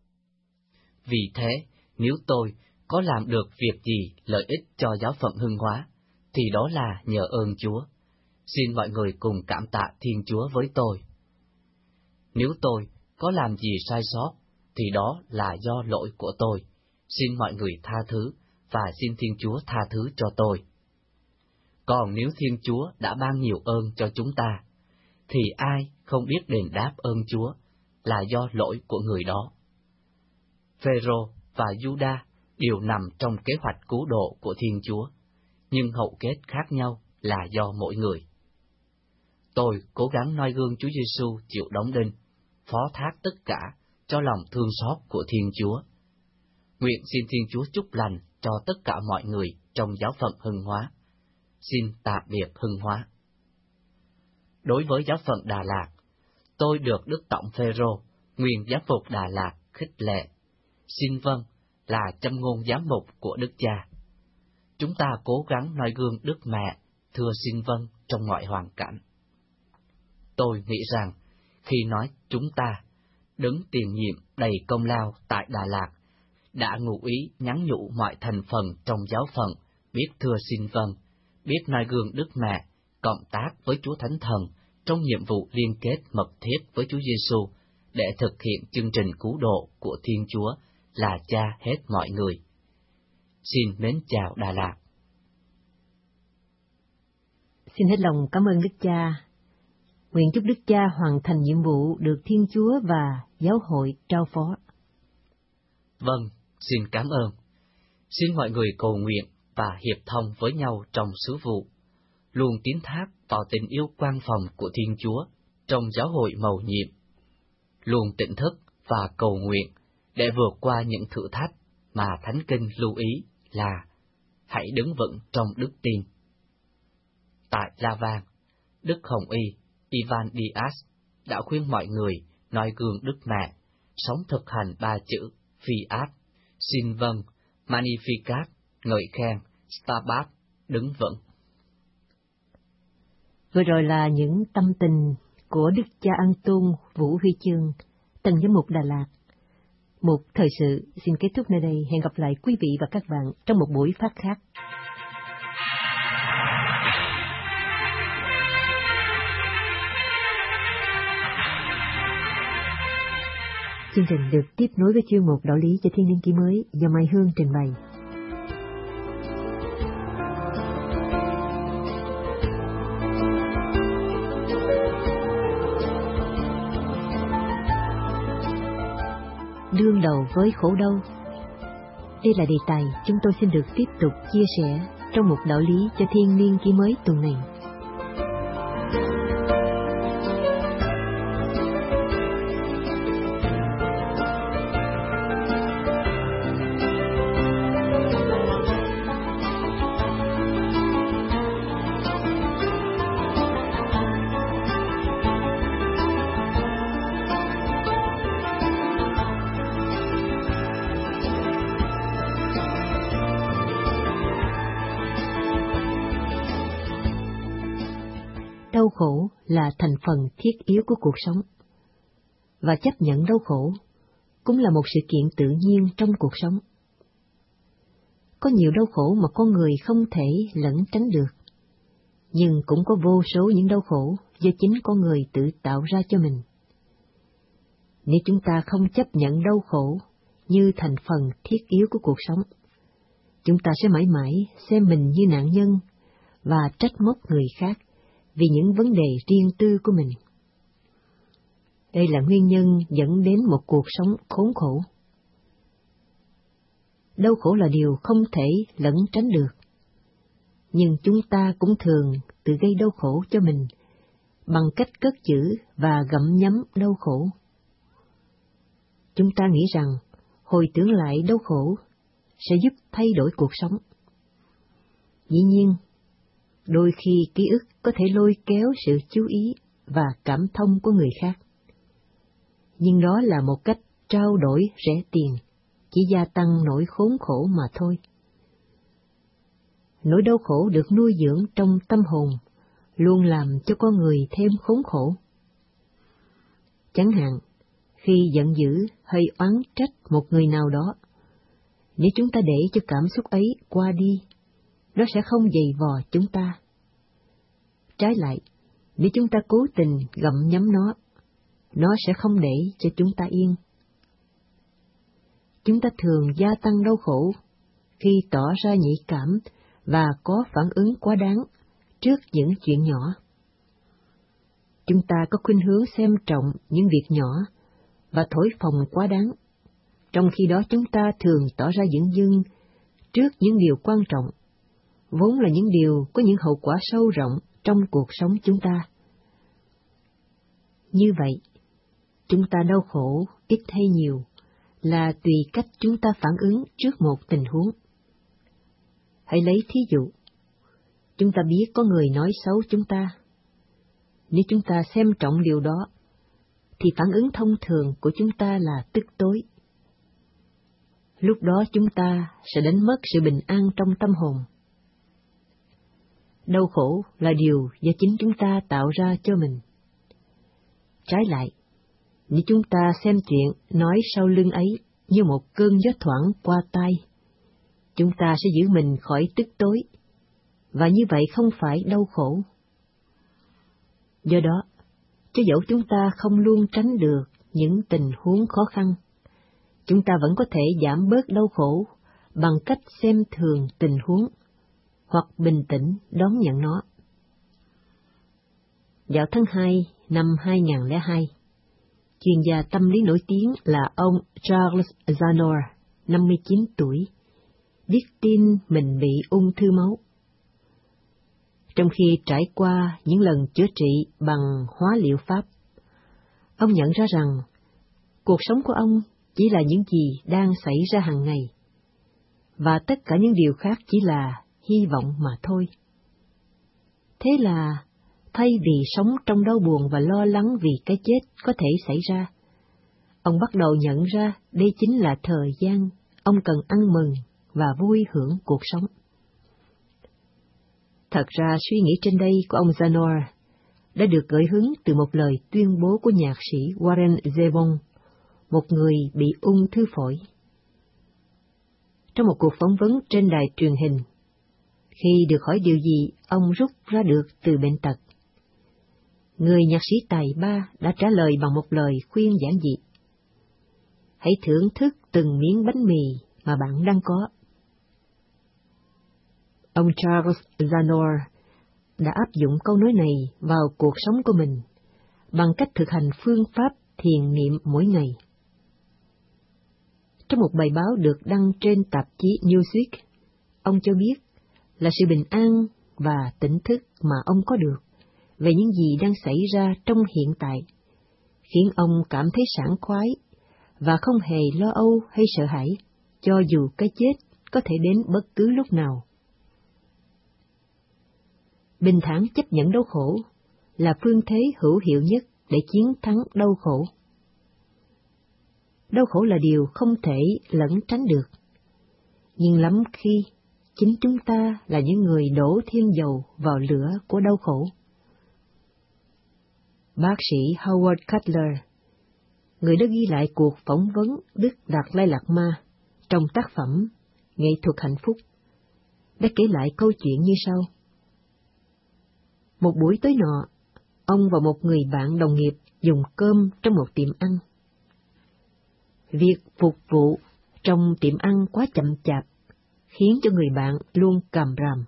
Vì thế, nếu tôi có làm được việc gì lợi ích cho giáo phận Hưng Hóa, thì đó là nhờ ơn Chúa. Xin mọi người cùng cảm tạ Thiên Chúa với tôi. Nếu tôi có làm gì sai sót, thì đó là do lỗi của tôi. Xin mọi người tha thứ, và xin Thiên Chúa tha thứ cho tôi. Còn nếu Thiên Chúa đã ban nhiều ơn cho chúng ta, thì ai không biết đền đáp ơn Chúa là do lỗi của người đó. Phêrô và Giuđa đều nằm trong kế hoạch cứu độ của Thiên Chúa, nhưng hậu kết khác nhau là do mỗi người. Tôi cố gắng noi gương Chúa Giêsu chịu đóng đinh, phó thác tất cả cho lòng thương xót của Thiên Chúa. Nguyện xin Thiên Chúa chúc lành cho tất cả mọi người trong giáo phận Hưng Hóa. Xin tạm biệt Hưng Hóa. Đối với giáo phận Đà Lạt, tôi được Đức Tổng Phêrô, nguyên giám mục Đà Lạt khích lệ. Xin vâng là châm ngôn giám mục của Đức Cha. Chúng ta cố gắng noi gương Đức Mẹ, thưa xin vâng trong mọi hoàn cảnh. Tôi nghĩ rằng, khi nói chúng ta, đứng tiền nhiệm đầy công lao tại Đà Lạt, đã ngụ ý nhắn nhủ mọi thành phần trong giáo phận biết thưa xin vâng, biết noi gương Đức Mẹ, cộng tác với Chúa Thánh Thần trong nhiệm vụ liên kết mật thiết với Chúa Giêsu để thực hiện chương trình cứu độ của Thiên Chúa là Cha hết mọi người. Xin mến chào Đà Lạt. Xin hết lòng cảm ơn Đức Cha. Nguyện chúc Đức Cha hoàn thành nhiệm vụ được Thiên Chúa và giáo hội trao phó. Vâng, xin cảm ơn. Xin mọi người cầu nguyện và hiệp thông với nhau trong sứ vụ, luôn tín thác vào tình yêu quan phòng của Thiên Chúa trong giáo hội mầu nhiệm, luôn tỉnh thức và cầu nguyện để vượt qua những thử thách mà Thánh Kinh lưu ý là hãy đứng vững trong đức tin. Tại La Vang, Đức Hồng Y Ivan Diaz đã khuyên mọi người noi gương Đức Mẹ, sống thực hành ba chữ Fiat, xin vâng, Magnificat, ngợi khen, Stabat, đứng vững. Vừa rồi là những tâm tình của Đức Cha Ân Tôn Vũ Huy Chương, Tân Giám mục Đà Lạt. Một thời sự xin kết thúc nơi đây. Hẹn gặp lại quý vị và các bạn trong một buổi phát khác. Chương trình được tiếp nối với chuyên mục Đạo lý cho thiên niên kỷ mới do Mai Hương trình bày. Đương đầu với khổ đau. Đây là đề tài chúng tôi xin được tiếp tục chia sẻ trong một đạo lý cho thiên niên kỷ mới tuần này. Đau khổ là thành phần thiết yếu của cuộc sống, và chấp nhận đau khổ cũng là một sự kiện tự nhiên trong cuộc sống. Có nhiều đau khổ mà con người không thể lẩn tránh được, nhưng cũng có vô số những đau khổ do chính con người tự tạo ra cho mình. Nếu chúng ta không chấp nhận đau khổ như thành phần thiết yếu của cuộc sống, chúng ta sẽ mãi mãi xem mình như nạn nhân và trách móc người khác vì những vấn đề riêng tư của mình. Đây là nguyên nhân dẫn đến một cuộc sống khốn khổ. Đau khổ là điều không thể lẩn tránh được, nhưng chúng ta cũng thường tự gây đau khổ cho mình bằng cách cất giữ và gặm nhấm đau khổ. Chúng ta nghĩ rằng hồi tưởng lại đau khổ sẽ giúp thay đổi cuộc sống. Dĩ nhiên, đôi khi ký ức có thể lôi kéo sự chú ý và cảm thông của người khác. Nhưng đó là một cách trao đổi rẻ tiền, chỉ gia tăng nỗi khốn khổ mà thôi. Nỗi đau khổ được nuôi dưỡng trong tâm hồn luôn làm cho con người thêm khốn khổ. Chẳng hạn, khi giận dữ hay oán trách một người nào đó, nếu chúng ta để cho cảm xúc ấy qua đi, nó sẽ không dày vò chúng ta. Trái lại, nếu chúng ta cố tình gặm nhấm nó, nó sẽ không để cho chúng ta yên. Chúng ta thường gia tăng đau khổ khi tỏ ra nhạy cảm và có phản ứng quá đáng trước những chuyện nhỏ. Chúng ta có khuynh hướng xem trọng những việc nhỏ và thổi phồng quá đáng, trong khi đó chúng ta thường tỏ ra dửng dưng trước những điều quan trọng, vốn là những điều có những hậu quả sâu rộng trong cuộc sống chúng ta. Như vậy, chúng ta đau khổ ít hay nhiều là tùy cách chúng ta phản ứng trước một tình huống. Hãy lấy thí dụ, chúng ta biết có người nói xấu chúng ta. Nếu chúng ta xem trọng điều đó, thì phản ứng thông thường của chúng ta là tức tối. Lúc đó chúng ta sẽ đánh mất sự bình an trong tâm hồn. Đau khổ là điều do chính chúng ta tạo ra cho mình. Trái lại, nếu chúng ta xem chuyện nói sau lưng ấy như một cơn gió thoảng qua tai, chúng ta sẽ giữ mình khỏi tức tối, và như vậy không phải đau khổ, Do đó, cho dẫu chúng ta không luôn tránh được những tình huống khó khăn, chúng ta vẫn có thể giảm bớt đau khổ bằng cách xem thường tình huống, hoặc bình tĩnh đón nhận nó. Vào tháng hai năm hai nghìn không trăm lẻ hai, chuyên gia tâm lý nổi tiếng là ông Charles Zanor, năm mươi chín tuổi, biết tin mình bị ung thư máu. Trong khi trải qua những lần chữa trị bằng hóa liệu pháp, ông nhận ra rằng cuộc sống của ông chỉ là những gì đang xảy ra hàng ngày, và tất cả những điều khác chỉ là hy vọng mà thôi. Thế là, thay vì sống trong đau buồn và lo lắng vì cái chết có thể xảy ra, ông bắt đầu nhận ra đây chính là thời gian ông cần ăn mừng và vui hưởng cuộc sống. Thật ra suy nghĩ trên đây của ông Zanor đã được gợi hứng từ một lời tuyên bố của nhạc sĩ Warren Zevon, một người bị ung thư phổi. Trong một cuộc phỏng vấn trên đài truyền hình, khi được hỏi điều gì ông rút ra được từ bệnh tật, người nhạc sĩ tài ba đã trả lời bằng một lời khuyên giản dị: hãy thưởng thức từng miếng bánh mì mà bạn đang có. Ông Charles Zanor đã áp dụng câu nói này vào cuộc sống của mình bằng cách thực hành phương pháp thiền niệm mỗi ngày. Trong một bài báo được đăng trên tạp chí Newsweek, ông cho biết là sự bình an và tỉnh thức mà ông có được về những gì đang xảy ra trong hiện tại khiến ông cảm thấy sảng khoái và không hề lo âu hay sợ hãi, cho dù cái chết có thể đến bất cứ lúc nào. Bình thản chấp nhận đau khổ là phương thế hữu hiệu nhất để chiến thắng đau khổ. Đau khổ là điều không thể lẩn tránh được, nhưng lắm khi chính chúng ta là những người đổ thêm dầu vào lửa của đau khổ. Bác sĩ Howard Cutler, người đã ghi lại cuộc phỏng vấn Đức Đạt Lai Lạt Ma trong tác phẩm Nghệ thuật hạnh phúc, đã kể lại câu chuyện như sau. Một buổi tối nọ, ông và một người bạn đồng nghiệp dùng cơm trong một tiệm ăn. Việc phục vụ trong tiệm ăn quá chậm chạp, khiến cho người bạn luôn càm ràm.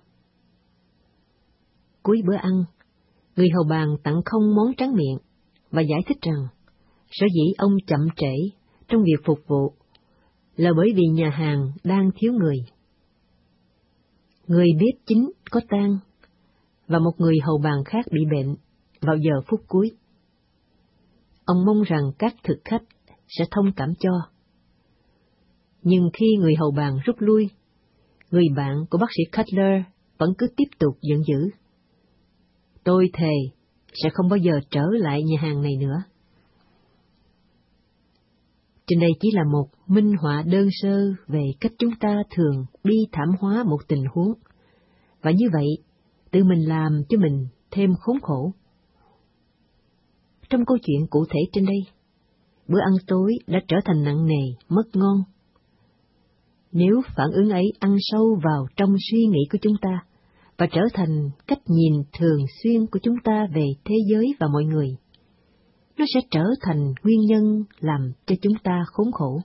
Cuối bữa ăn, người hầu bàn tặng không món tráng miệng và giải thích rằng sở dĩ ông chậm trễ trong việc phục vụ là bởi vì nhà hàng đang thiếu người. Người bếp chính có tang và một người hầu bàn khác bị bệnh vào giờ phút cuối. Ông mong rằng các thực khách sẽ thông cảm cho. Nhưng khi người hầu bàn rút lui, người bạn của bác sĩ Cutler vẫn cứ tiếp tục giận dữ. Tôi thề sẽ không bao giờ trở lại nhà hàng này nữa. Trên đây chỉ là một minh họa đơn sơ về cách chúng ta thường bi thảm hóa một tình huống, và như vậy tự mình làm cho mình thêm khốn khổ. Trong câu chuyện cụ thể trên đây, bữa ăn tối đã trở thành nặng nề, mất ngon. Nếu phản ứng ấy ăn sâu vào trong suy nghĩ của chúng ta và trở thành cách nhìn thường xuyên của chúng ta về thế giới và mọi người, nó sẽ trở thành nguyên nhân làm cho chúng ta khốn khổ.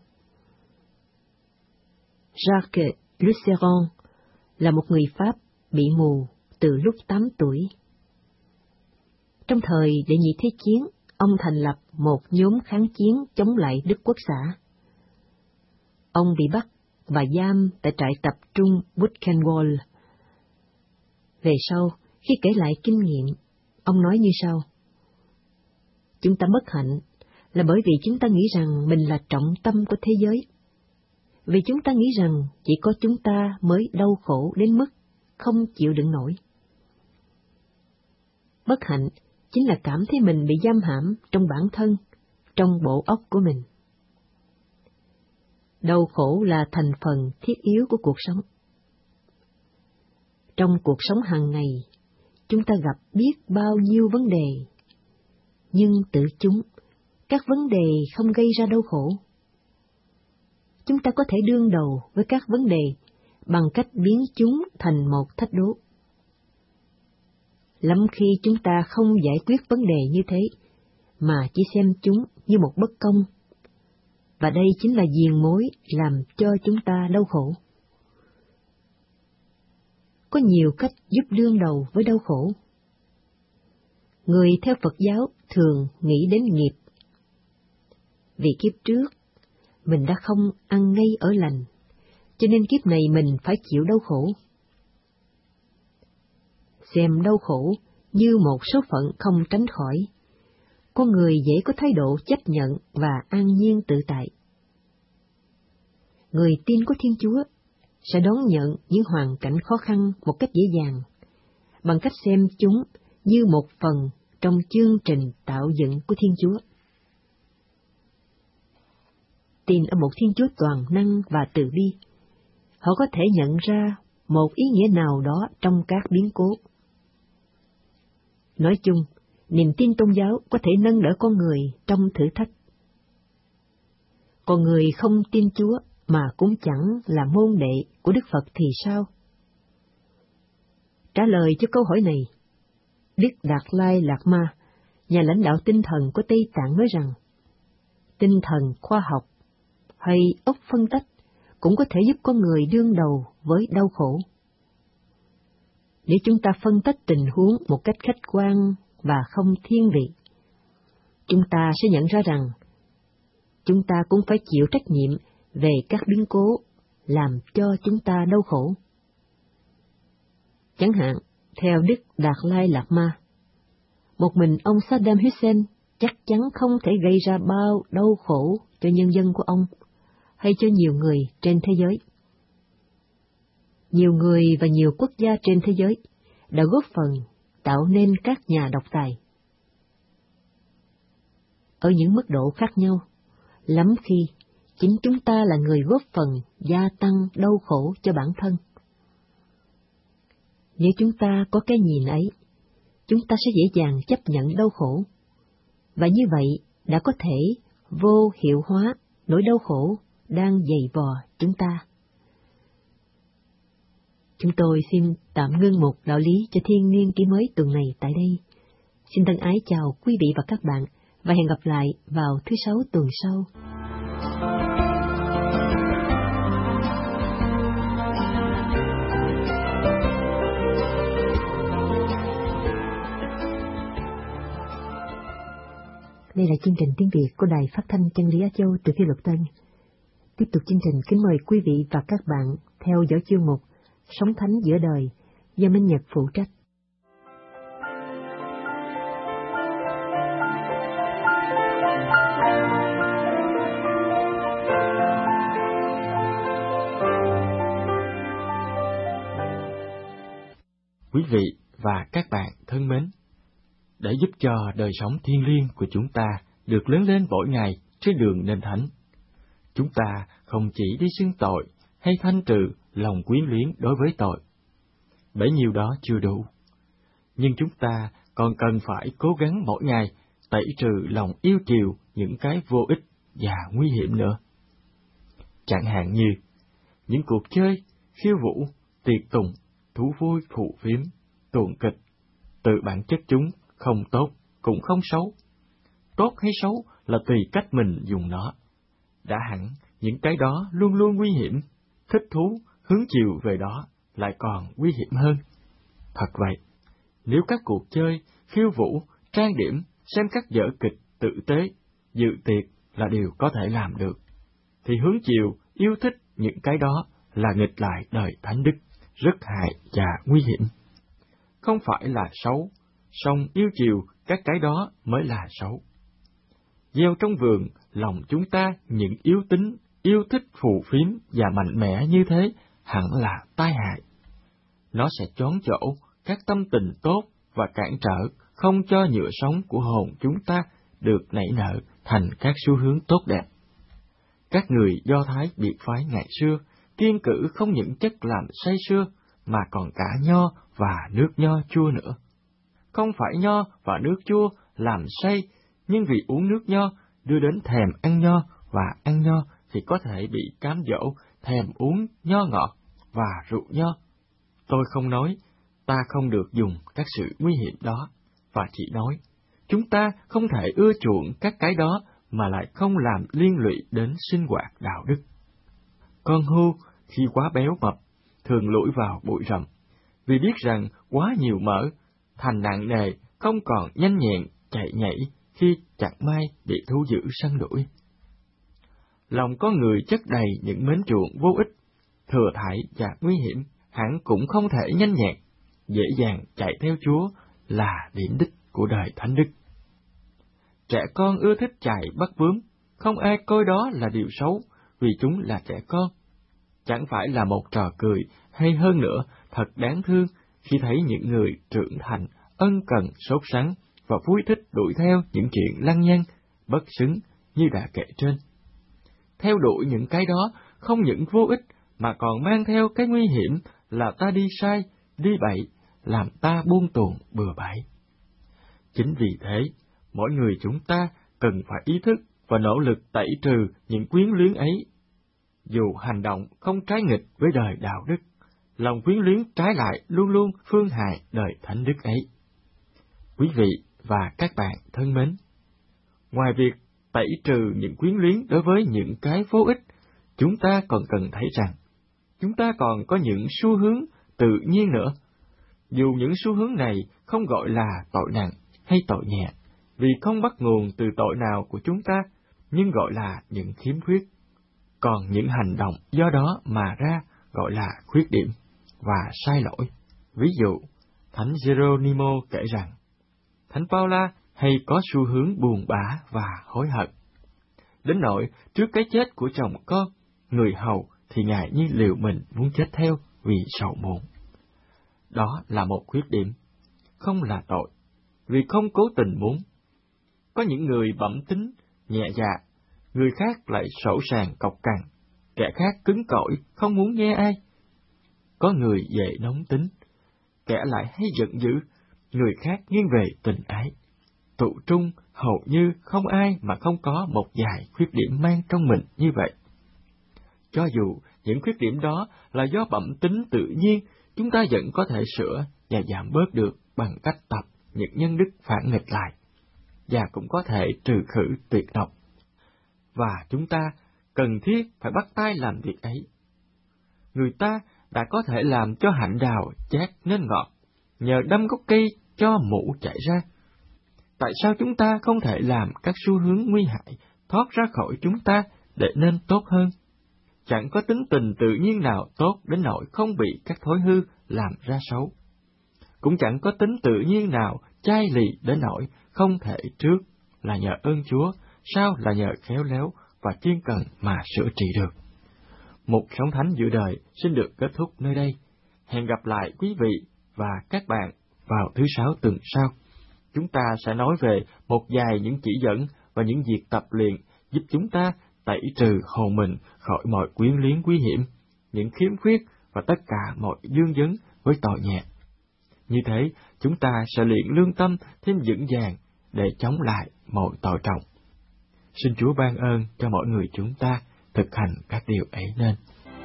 Jacques Lucéron là một người Pháp bị mù từ lúc tám tuổi. Trong thời Đệ nhị Thế chiến, ông thành lập một nhóm kháng chiến chống lại Đức Quốc xã. Ông bị bắt và giam tại trại tập trung Buchenwald. Về sau, khi kể lại kinh nghiệm, ông nói như sau: chúng ta bất hạnh là bởi vì chúng ta nghĩ rằng mình là trọng tâm của thế giới. Vì chúng ta nghĩ rằng chỉ có chúng ta mới đau khổ đến mức không chịu đựng nổi. Bất hạnh chính là cảm thấy mình bị giam hãm trong bản thân, trong bộ óc của mình. Đau khổ là thành phần thiết yếu của cuộc sống. Trong cuộc sống hàng ngày, chúng ta gặp biết bao nhiêu vấn đề, nhưng tự chúng, các vấn đề không gây ra đau khổ. Chúng ta có thể đương đầu với các vấn đề bằng cách biến chúng thành một thách đố. Lắm khi chúng ta không giải quyết vấn đề như thế, mà chỉ xem chúng như một bất công. Và đây chính là diền mối làm cho chúng ta đau khổ. Có nhiều cách giúp đương đầu với đau khổ. Người theo Phật giáo thường nghĩ đến nghiệp. Vì kiếp trước, mình đã không ăn ngay ở lành, cho nên kiếp này mình phải chịu đau khổ. Xem đau khổ như một số phận không tránh khỏi, con người dễ có thái độ chấp nhận và an nhiên tự tại. Người tin có Thiên Chúa sẽ đón nhận những hoàn cảnh khó khăn một cách dễ dàng, bằng cách xem chúng như một phần trong chương trình tạo dựng của Thiên Chúa. Tin ở một Thiên Chúa toàn năng và từ bi, họ có thể nhận ra một ý nghĩa nào đó trong các biến cố. Nói chung, niềm tin tôn giáo có thể nâng đỡ con người trong thử thách. Còn người không tin Chúa mà cũng chẳng là môn đệ của Đức Phật thì sao? Trả lời cho câu hỏi này, Đức Đạt Lai Lạt Ma, nhà lãnh đạo tinh thần của Tây Tạng nói rằng, tinh thần khoa học hay óc phân tách cũng có thể giúp con người đương đầu với đau khổ. Nếu chúng ta phân tách tình huống một cách khách quan và không thiên vị, chúng ta sẽ nhận ra rằng chúng ta cũng phải chịu trách nhiệm về các biến cố làm cho chúng ta đau khổ. Chẳng hạn, theo Đức Đạt Lai Lạt Ma, một mình ông Saddam Hussein chắc chắn không thể gây ra bao đau khổ cho nhân dân của ông hay cho nhiều người trên thế giới. Nhiều người và nhiều quốc gia trên thế giới đã góp phần tạo nên các nhà độc tài. Ở những mức độ khác nhau, lắm khi chính chúng ta là người góp phần gia tăng đau khổ cho bản thân. Nếu chúng ta có cái nhìn ấy, chúng ta sẽ dễ dàng chấp nhận đau khổ, và như vậy đã có thể vô hiệu hóa nỗi đau khổ đang dày vò chúng ta. Chúng tôi xin tạm ngưng một đạo lý cho thiên niên kỷ mới tuần này tại đây. Xin thân ái chào quý vị và các bạn, và hẹn gặp lại vào thứ Sáu tuần sau. Đây là chương trình tiếng Việt của Đài Phát thanh Chân lý Á Châu từ Phi Luật Tân. Tiếp tục chương trình, kính mời quý vị và các bạn theo dõi chương mục Sống Thánh Giữa Đời do Minh Nhật phụ trách. Quý vị và các bạn thân mến, để giúp cho đời sống thiêng liêng của chúng ta được lớn lên mỗi ngày trên đường nên thánh, chúng ta không chỉ đi xưng tội hay thanh trừ lòng quyến luyến đối với tội. Bấy nhiêu đó chưa đủ, nhưng chúng ta còn cần phải cố gắng mỗi ngày tẩy trừ lòng yêu chiều những cái vô ích và nguy hiểm nữa. Chẳng hạn như những cuộc chơi, khiêu vũ, tiệc tùng, thú vui phụ phiếm, tuồng kịch, từ bản chất chúng không tốt cũng không xấu. Tốt hay xấu là tùy cách mình dùng nó. Đã hẳn những cái đó luôn luôn nguy hiểm, thích thú, hướng chiều về đó lại còn nguy hiểm hơn. Thật vậy, nếu các cuộc chơi, khiêu vũ, trang điểm, xem các vở kịch tử tế, dự tiệc là điều có thể làm được, thì hướng chiều, yêu thích những cái đó là nghịch lại đời thánh đức, rất hại và nguy hiểm. Không phải là xấu, song yêu chiều các cái đó mới là xấu. Gieo trong vườn lòng chúng ta những yếu tính, yêu thích phù phiếm và mạnh mẽ như thế hẳn là tai hại. Nó sẽ choán chỗ các tâm tình tốt và cản trở không cho nhựa sống của hồn chúng ta được nảy nở thành các xu hướng tốt đẹp. Các người Do Thái biệt phái ngày xưa kiêng cữ không những chất làm say sưa mà còn cả nho và nước nho chua nữa. Không phải nho và nước chua làm say, nhưng vì uống nước nho đưa đến thèm ăn nho, và ăn nho thì có thể bị cám dỗ thèm uống nho ngọt và rượu nho. Tôi không nói ta không được dùng các sự nguy hiểm đó, và chỉ nói, chúng ta không thể ưa chuộng các cái đó mà lại không làm liên lụy đến sinh hoạt đạo đức. Con hươu khi quá béo mập thường lủi vào bụi rậm, vì biết rằng quá nhiều mỡ, thành nặng nề, không còn nhanh nhẹn chạy nhảy khi chẳng may bị thú dữ săn đuổi. Lòng con người chất đầy những mến chuộng vô ích, thừa thãi và nguy hiểm, hẳn cũng không thể nhanh nhẹn, dễ dàng chạy theo Chúa là điểm đích của đời thánh đức. Trẻ con ưa thích chạy bắt bướm, không ai coi đó là điều xấu, vì chúng là trẻ con. Chẳng phải là một trò cười, hay hơn nữa, thật đáng thương khi thấy những người trưởng thành, ân cần, sốt sắng và vui thích đuổi theo những chuyện lăng nhăng, bất xứng như đã kể trên. Theo đuổi những cái đó không những vô ích mà còn mang theo cái nguy hiểm là ta đi sai, đi bậy, làm ta buông tuồng bừa bãi. Chính vì thế, mỗi người chúng ta cần phải ý thức và nỗ lực tẩy trừ những quyến luyến ấy. Dù hành động không trái nghịch với đời đạo đức, lòng quyến luyến trái lại luôn luôn phương hại đời thánh đức ấy. Quý vị và các bạn thân mến, ngoài việc tẩy trừ những quyến luyến đối với những cái vô ích, chúng ta còn cần thấy rằng, chúng ta còn có những xu hướng tự nhiên nữa. Dù những xu hướng này không gọi là tội nặng hay tội nhẹ, vì không bắt nguồn từ tội nào của chúng ta, nhưng gọi là những khiếm khuyết. Còn những hành động do đó mà ra gọi là khuyết điểm và sai lỗi. Ví dụ, Thánh Geronimo kể rằng, Thánh Paula hay có xu hướng buồn bã và hối hận. Đến nỗi trước cái chết của chồng con, người hầu thì ngài như liều mình muốn chết theo vì sầu muộn. Đó là một khuyết điểm, không là tội, vì không cố tình muốn. Có những người bẩm tính, nhẹ dạ, người khác lại sỗ sàng cọc cằn, kẻ khác cứng cỏi, không muốn nghe ai. Có người dễ nóng tính, kẻ lại hay giận dữ, người khác nghiêng về tình ái. Tụ trung hầu như không ai mà không có một vài khuyết điểm mang trong mình như vậy. Cho dù những khuyết điểm đó là do bẩm tính tự nhiên, chúng ta vẫn có thể sửa và giảm bớt được bằng cách tập những nhân đức phản nghịch lại, và cũng có thể trừ khử tuyệt độc. Và chúng ta cần thiết phải bắt tay làm việc ấy. Người ta đã có thể làm cho hạnh đào chát nên ngọt, nhờ đâm gốc cây cho mũ chảy ra. Tại sao chúng ta không thể làm các xu hướng nguy hại thoát ra khỏi chúng ta để nên tốt hơn? Chẳng có tính tình tự nhiên nào tốt đến nỗi không bị các thói hư làm ra xấu. Cũng chẳng có tính tự nhiên nào chai lì đến nỗi không thể trước là nhờ ơn Chúa, sau là nhờ khéo léo và chuyên cần mà sửa trị được. Mục Sống Thánh giữa đời xin được kết thúc nơi đây. Hẹn gặp lại quý vị và các bạn vào thứ Sáu tuần sau. Chúng ta sẽ nói về một vài những chỉ dẫn và những việc tập luyện giúp chúng ta tẩy trừ hồn mình khỏi mọi quyến luyến nguy hiểm, những khiếm khuyết và tất cả mọi dương vấn với tội nhẹ. Như thế, chúng ta sẽ luyện lương tâm thêm vững vàng để chống lại mọi tội trọng. Xin Chúa ban ơn cho mỗi người chúng ta thực hành các điều ấy nên.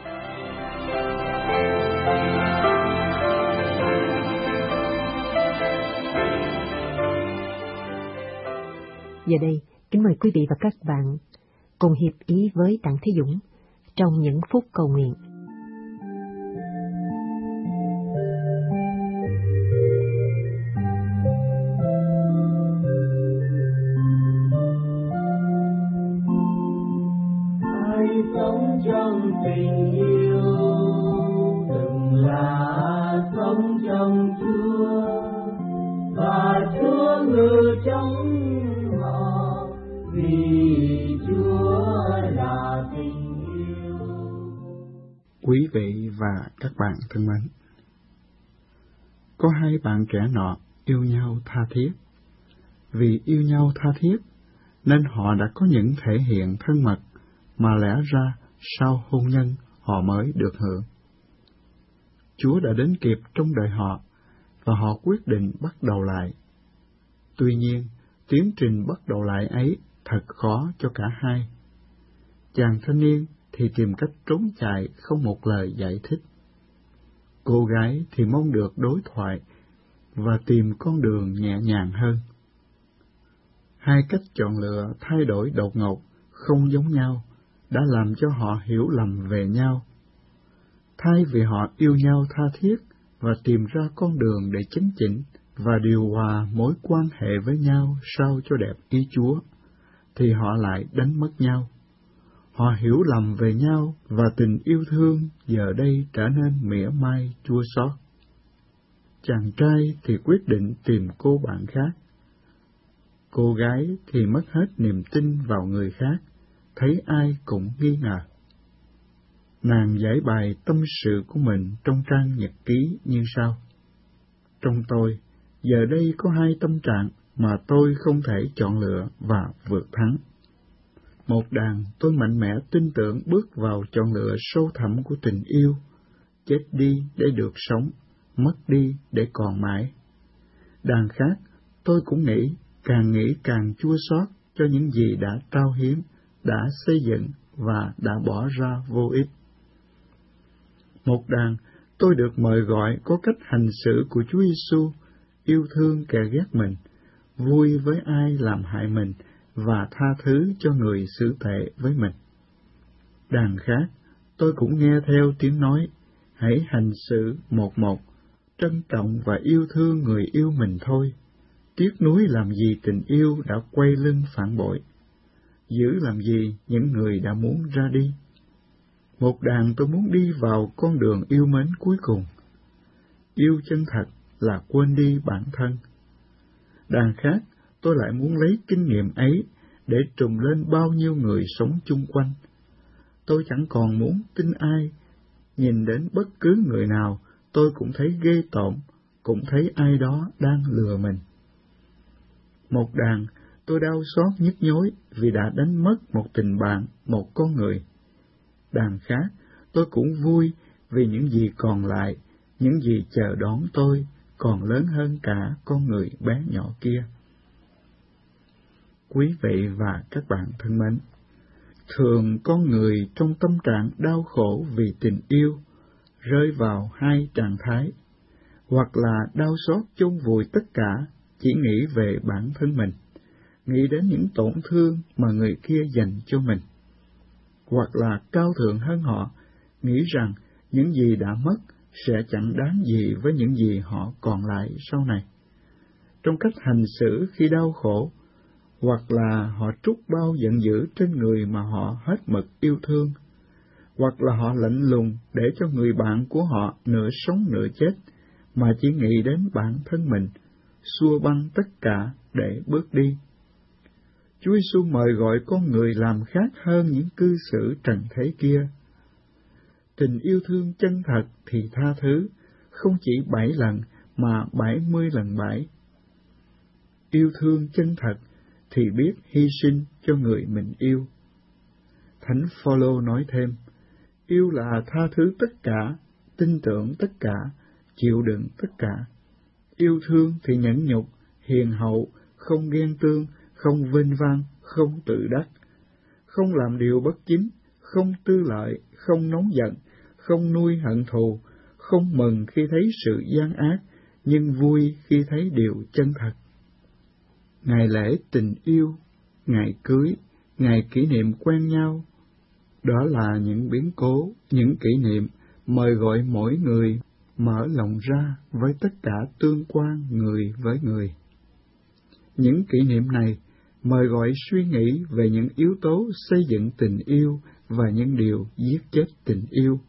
Giờ đây, kính mời quý vị và các bạn cùng hiệp ý với Đặng Thế Dũng trong những phút cầu nguyện. Hãy sống trong tình yêu, đừng là sống trong Chúa, và Chúa ngự trong họ, vì Chúa là tình yêu. Quý vị và các bạn thân mến, có hai bạn trẻ nọ yêu nhau tha thiết. Vì yêu nhau tha thiết nên họ đã có những thể hiện thân mật mà lẽ ra sau hôn nhân họ mới được hưởng. Chúa đã đến kịp trong đời họ và họ quyết định bắt đầu lại. Tuy nhiên, tiến trình bắt đầu lại ấy thật khó cho cả hai. Chàng thanh niên thì tìm cách trốn chạy không một lời giải thích. Cô gái thì mong được đối thoại và tìm con đường nhẹ nhàng hơn. Hai cách chọn lựa thay đổi đột ngột, không giống nhau, đã làm cho họ hiểu lầm về nhau. Thay vì họ yêu nhau tha thiết và tìm ra con đường để chấn chỉnh và điều hòa mối quan hệ với nhau sao cho đẹp ý Chúa, thì họ lại đánh mất nhau. Họ hiểu lầm về nhau và tình yêu thương giờ đây trở nên mỉa mai chua xót. Chàng trai thì quyết định tìm cô bạn khác. Cô gái thì mất hết niềm tin vào người khác, thấy ai cũng nghi ngờ. Nàng giải bày tâm sự của mình trong trang nhật ký như sau. Trong tôi, giờ đây có hai tâm trạng mà tôi không thể chọn lựa và vượt thắng. Một đàn tôi mạnh mẽ tin tưởng bước vào chọn lựa sâu thẳm của tình yêu, chết đi để được sống, mất đi để còn mãi. Đàn khác, tôi cũng nghĩ, càng nghĩ càng chua xót cho những gì đã trao hiến, đã xây dựng và đã bỏ ra vô ích. Một đàn, tôi được mời gọi có cách hành xử của Chúa Giêsu, yêu thương kẻ ghét mình, vui với ai làm hại mình và tha thứ cho người xử tệ với mình. Đàn khác, tôi cũng nghe theo tiếng nói, hãy hành xử một một, trân trọng và yêu thương người yêu mình thôi. Tiếc nuối làm gì tình yêu đã quay lưng phản bội, giữ làm gì những người đã muốn ra đi. Một đàn tôi muốn đi vào con đường yêu mến cuối cùng. Yêu chân thật là quên đi bản thân. Đàn khác, tôi lại muốn lấy kinh nghiệm ấy để trùm lên bao nhiêu người sống chung quanh. Tôi chẳng còn muốn tin ai, nhìn đến bất cứ người nào, tôi cũng thấy ghê tởm, cũng thấy ai đó đang lừa mình. Một đàn, tôi đau xót nhức nhối vì đã đánh mất một tình bạn, một con người. Đàn khác, tôi cũng vui vì những gì còn lại, những gì chờ đón tôi còn lớn hơn cả con người bé nhỏ kia. Quý vị và các bạn thân mến, thường con người trong tâm trạng đau khổ vì tình yêu rơi vào hai trạng thái, hoặc là đau xót chôn vùi tất cả, chỉ nghĩ về bản thân mình, nghĩ đến những tổn thương mà người kia dành cho mình, hoặc là cao thượng hơn họ, nghĩ rằng những gì đã mất sẽ chẳng đáng gì với những gì họ còn lại sau này. Trong cách hành xử khi đau khổ, hoặc là họ trút bao giận dữ trên người mà họ hết mực yêu thương, hoặc là họ lạnh lùng để cho người bạn của họ nửa sống nửa chết, mà chỉ nghĩ đến bản thân mình, xua băng tất cả để bước đi. Chúa Giêsu mời gọi con người làm khác hơn những cư xử trần thế kia. Tình yêu thương chân thật thì tha thứ, không chỉ bảy lần mà bảy mươi lần bảy. Yêu thương chân thật thì biết hy sinh cho người mình yêu. Thánh Phaolô nói thêm, yêu là tha thứ tất cả, tin tưởng tất cả, chịu đựng tất cả. Yêu thương thì nhẫn nhục, hiền hậu, không ghen tương, không vinh vang, không tự đắc, không làm điều bất chính, không tư lợi, không nóng giận, không nuôi hận thù, không mừng khi thấy sự gian ác, nhưng vui khi thấy điều chân thật. Ngày lễ tình yêu, ngày cưới, ngày kỷ niệm quen nhau, đó là những biến cố, những kỷ niệm mời gọi mỗi người mở lòng ra với tất cả tương quan người với người. Những kỷ niệm này mời gọi suy nghĩ về những yếu tố xây dựng tình yêu và những điều giết chết tình yêu.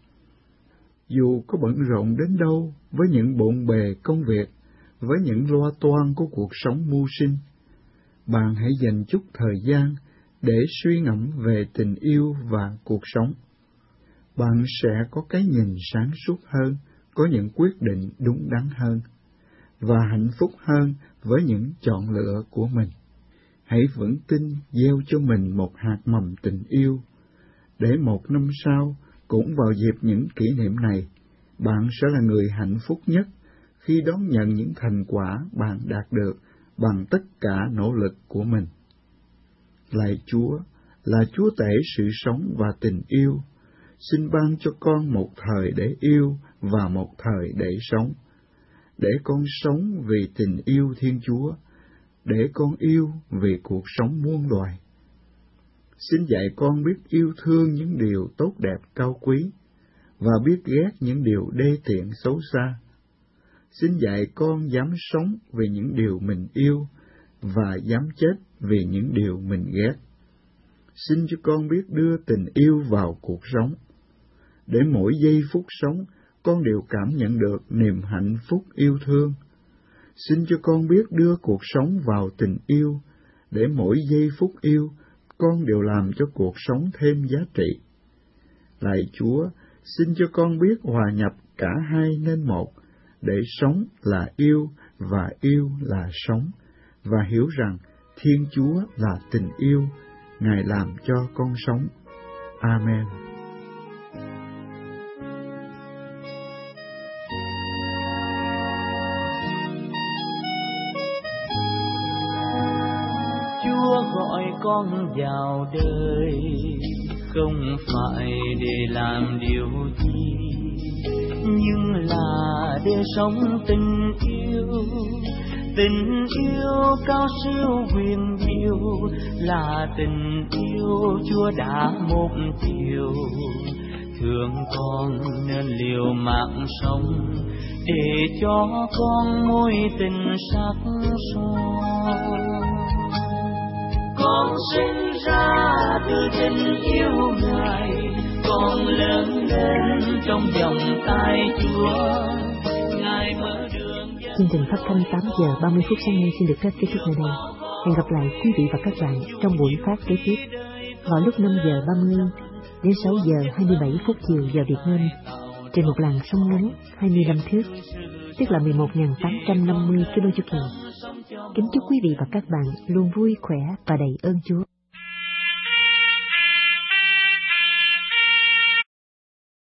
Dù có bận rộn đến đâu với những bộn bề công việc, với những lo toan của cuộc sống mưu sinh, bạn hãy dành chút thời gian để suy ngẫm về tình yêu và cuộc sống. Bạn sẽ có cái nhìn sáng suốt hơn, có những quyết định đúng đắn hơn, và hạnh phúc hơn với những chọn lựa của mình. Hãy vững tin gieo cho mình một hạt mầm tình yêu, để một năm sau, cũng vào dịp những kỷ niệm này, bạn sẽ là người hạnh phúc nhất khi đón nhận những thành quả bạn đạt được bằng tất cả nỗ lực của mình. Lạy Chúa, là Chúa tể sự sống và tình yêu, xin ban cho con một thời để yêu và một thời để sống, để con sống vì tình yêu Thiên Chúa, để con yêu vì cuộc sống muôn loài. Xin dạy con biết yêu thương những điều tốt đẹp cao quý, và biết ghét những điều đê tiện xấu xa. Xin dạy con dám sống vì những điều mình yêu, và dám chết vì những điều mình ghét. Xin cho con biết đưa tình yêu vào cuộc sống, để mỗi giây phút sống con đều cảm nhận được niềm hạnh phúc yêu thương. Xin cho con biết đưa cuộc sống vào tình yêu, để mỗi giây phút yêu con đều làm cho cuộc sống thêm giá trị. Lạy Chúa, xin cho con biết hòa nhập cả hai nên một, để sống là yêu và yêu là sống, và hiểu rằng Thiên Chúa là tình yêu, Ngài làm cho con sống. Amen. Chúa gọi con vào đời, không phải để làm điều gì, nhưng là để sống tình yêu. Tình yêu cao siêu huyền diệu, là tình yêu Chúa đã một chiều. Thương con nên liều mạng sống, để cho con mối tình sắc son. Con sinh ra từ tình yêu Ngài, con lớn lên trong vòng tay Chúa. Ngài mở đường. Chương trình phát thanh tám giờ ba mươi phút sáng nay xin được phép kết thúc nơi đây. Hẹn gặp lại quý vị và các bạn trong buổi phát kế tiếp vào lúc năm giờ ba mươi đến sáu giờ hai mươi bảy phút chiều giờ Việt Nam trên một làn sóng ngắn hai mươi lăm thước, tức là mười một nghìn tám trăm năm mươi ki lô chu kỳ. Kính chúc quý vị và các bạn luôn vui khỏe và đầy ơn Chúa.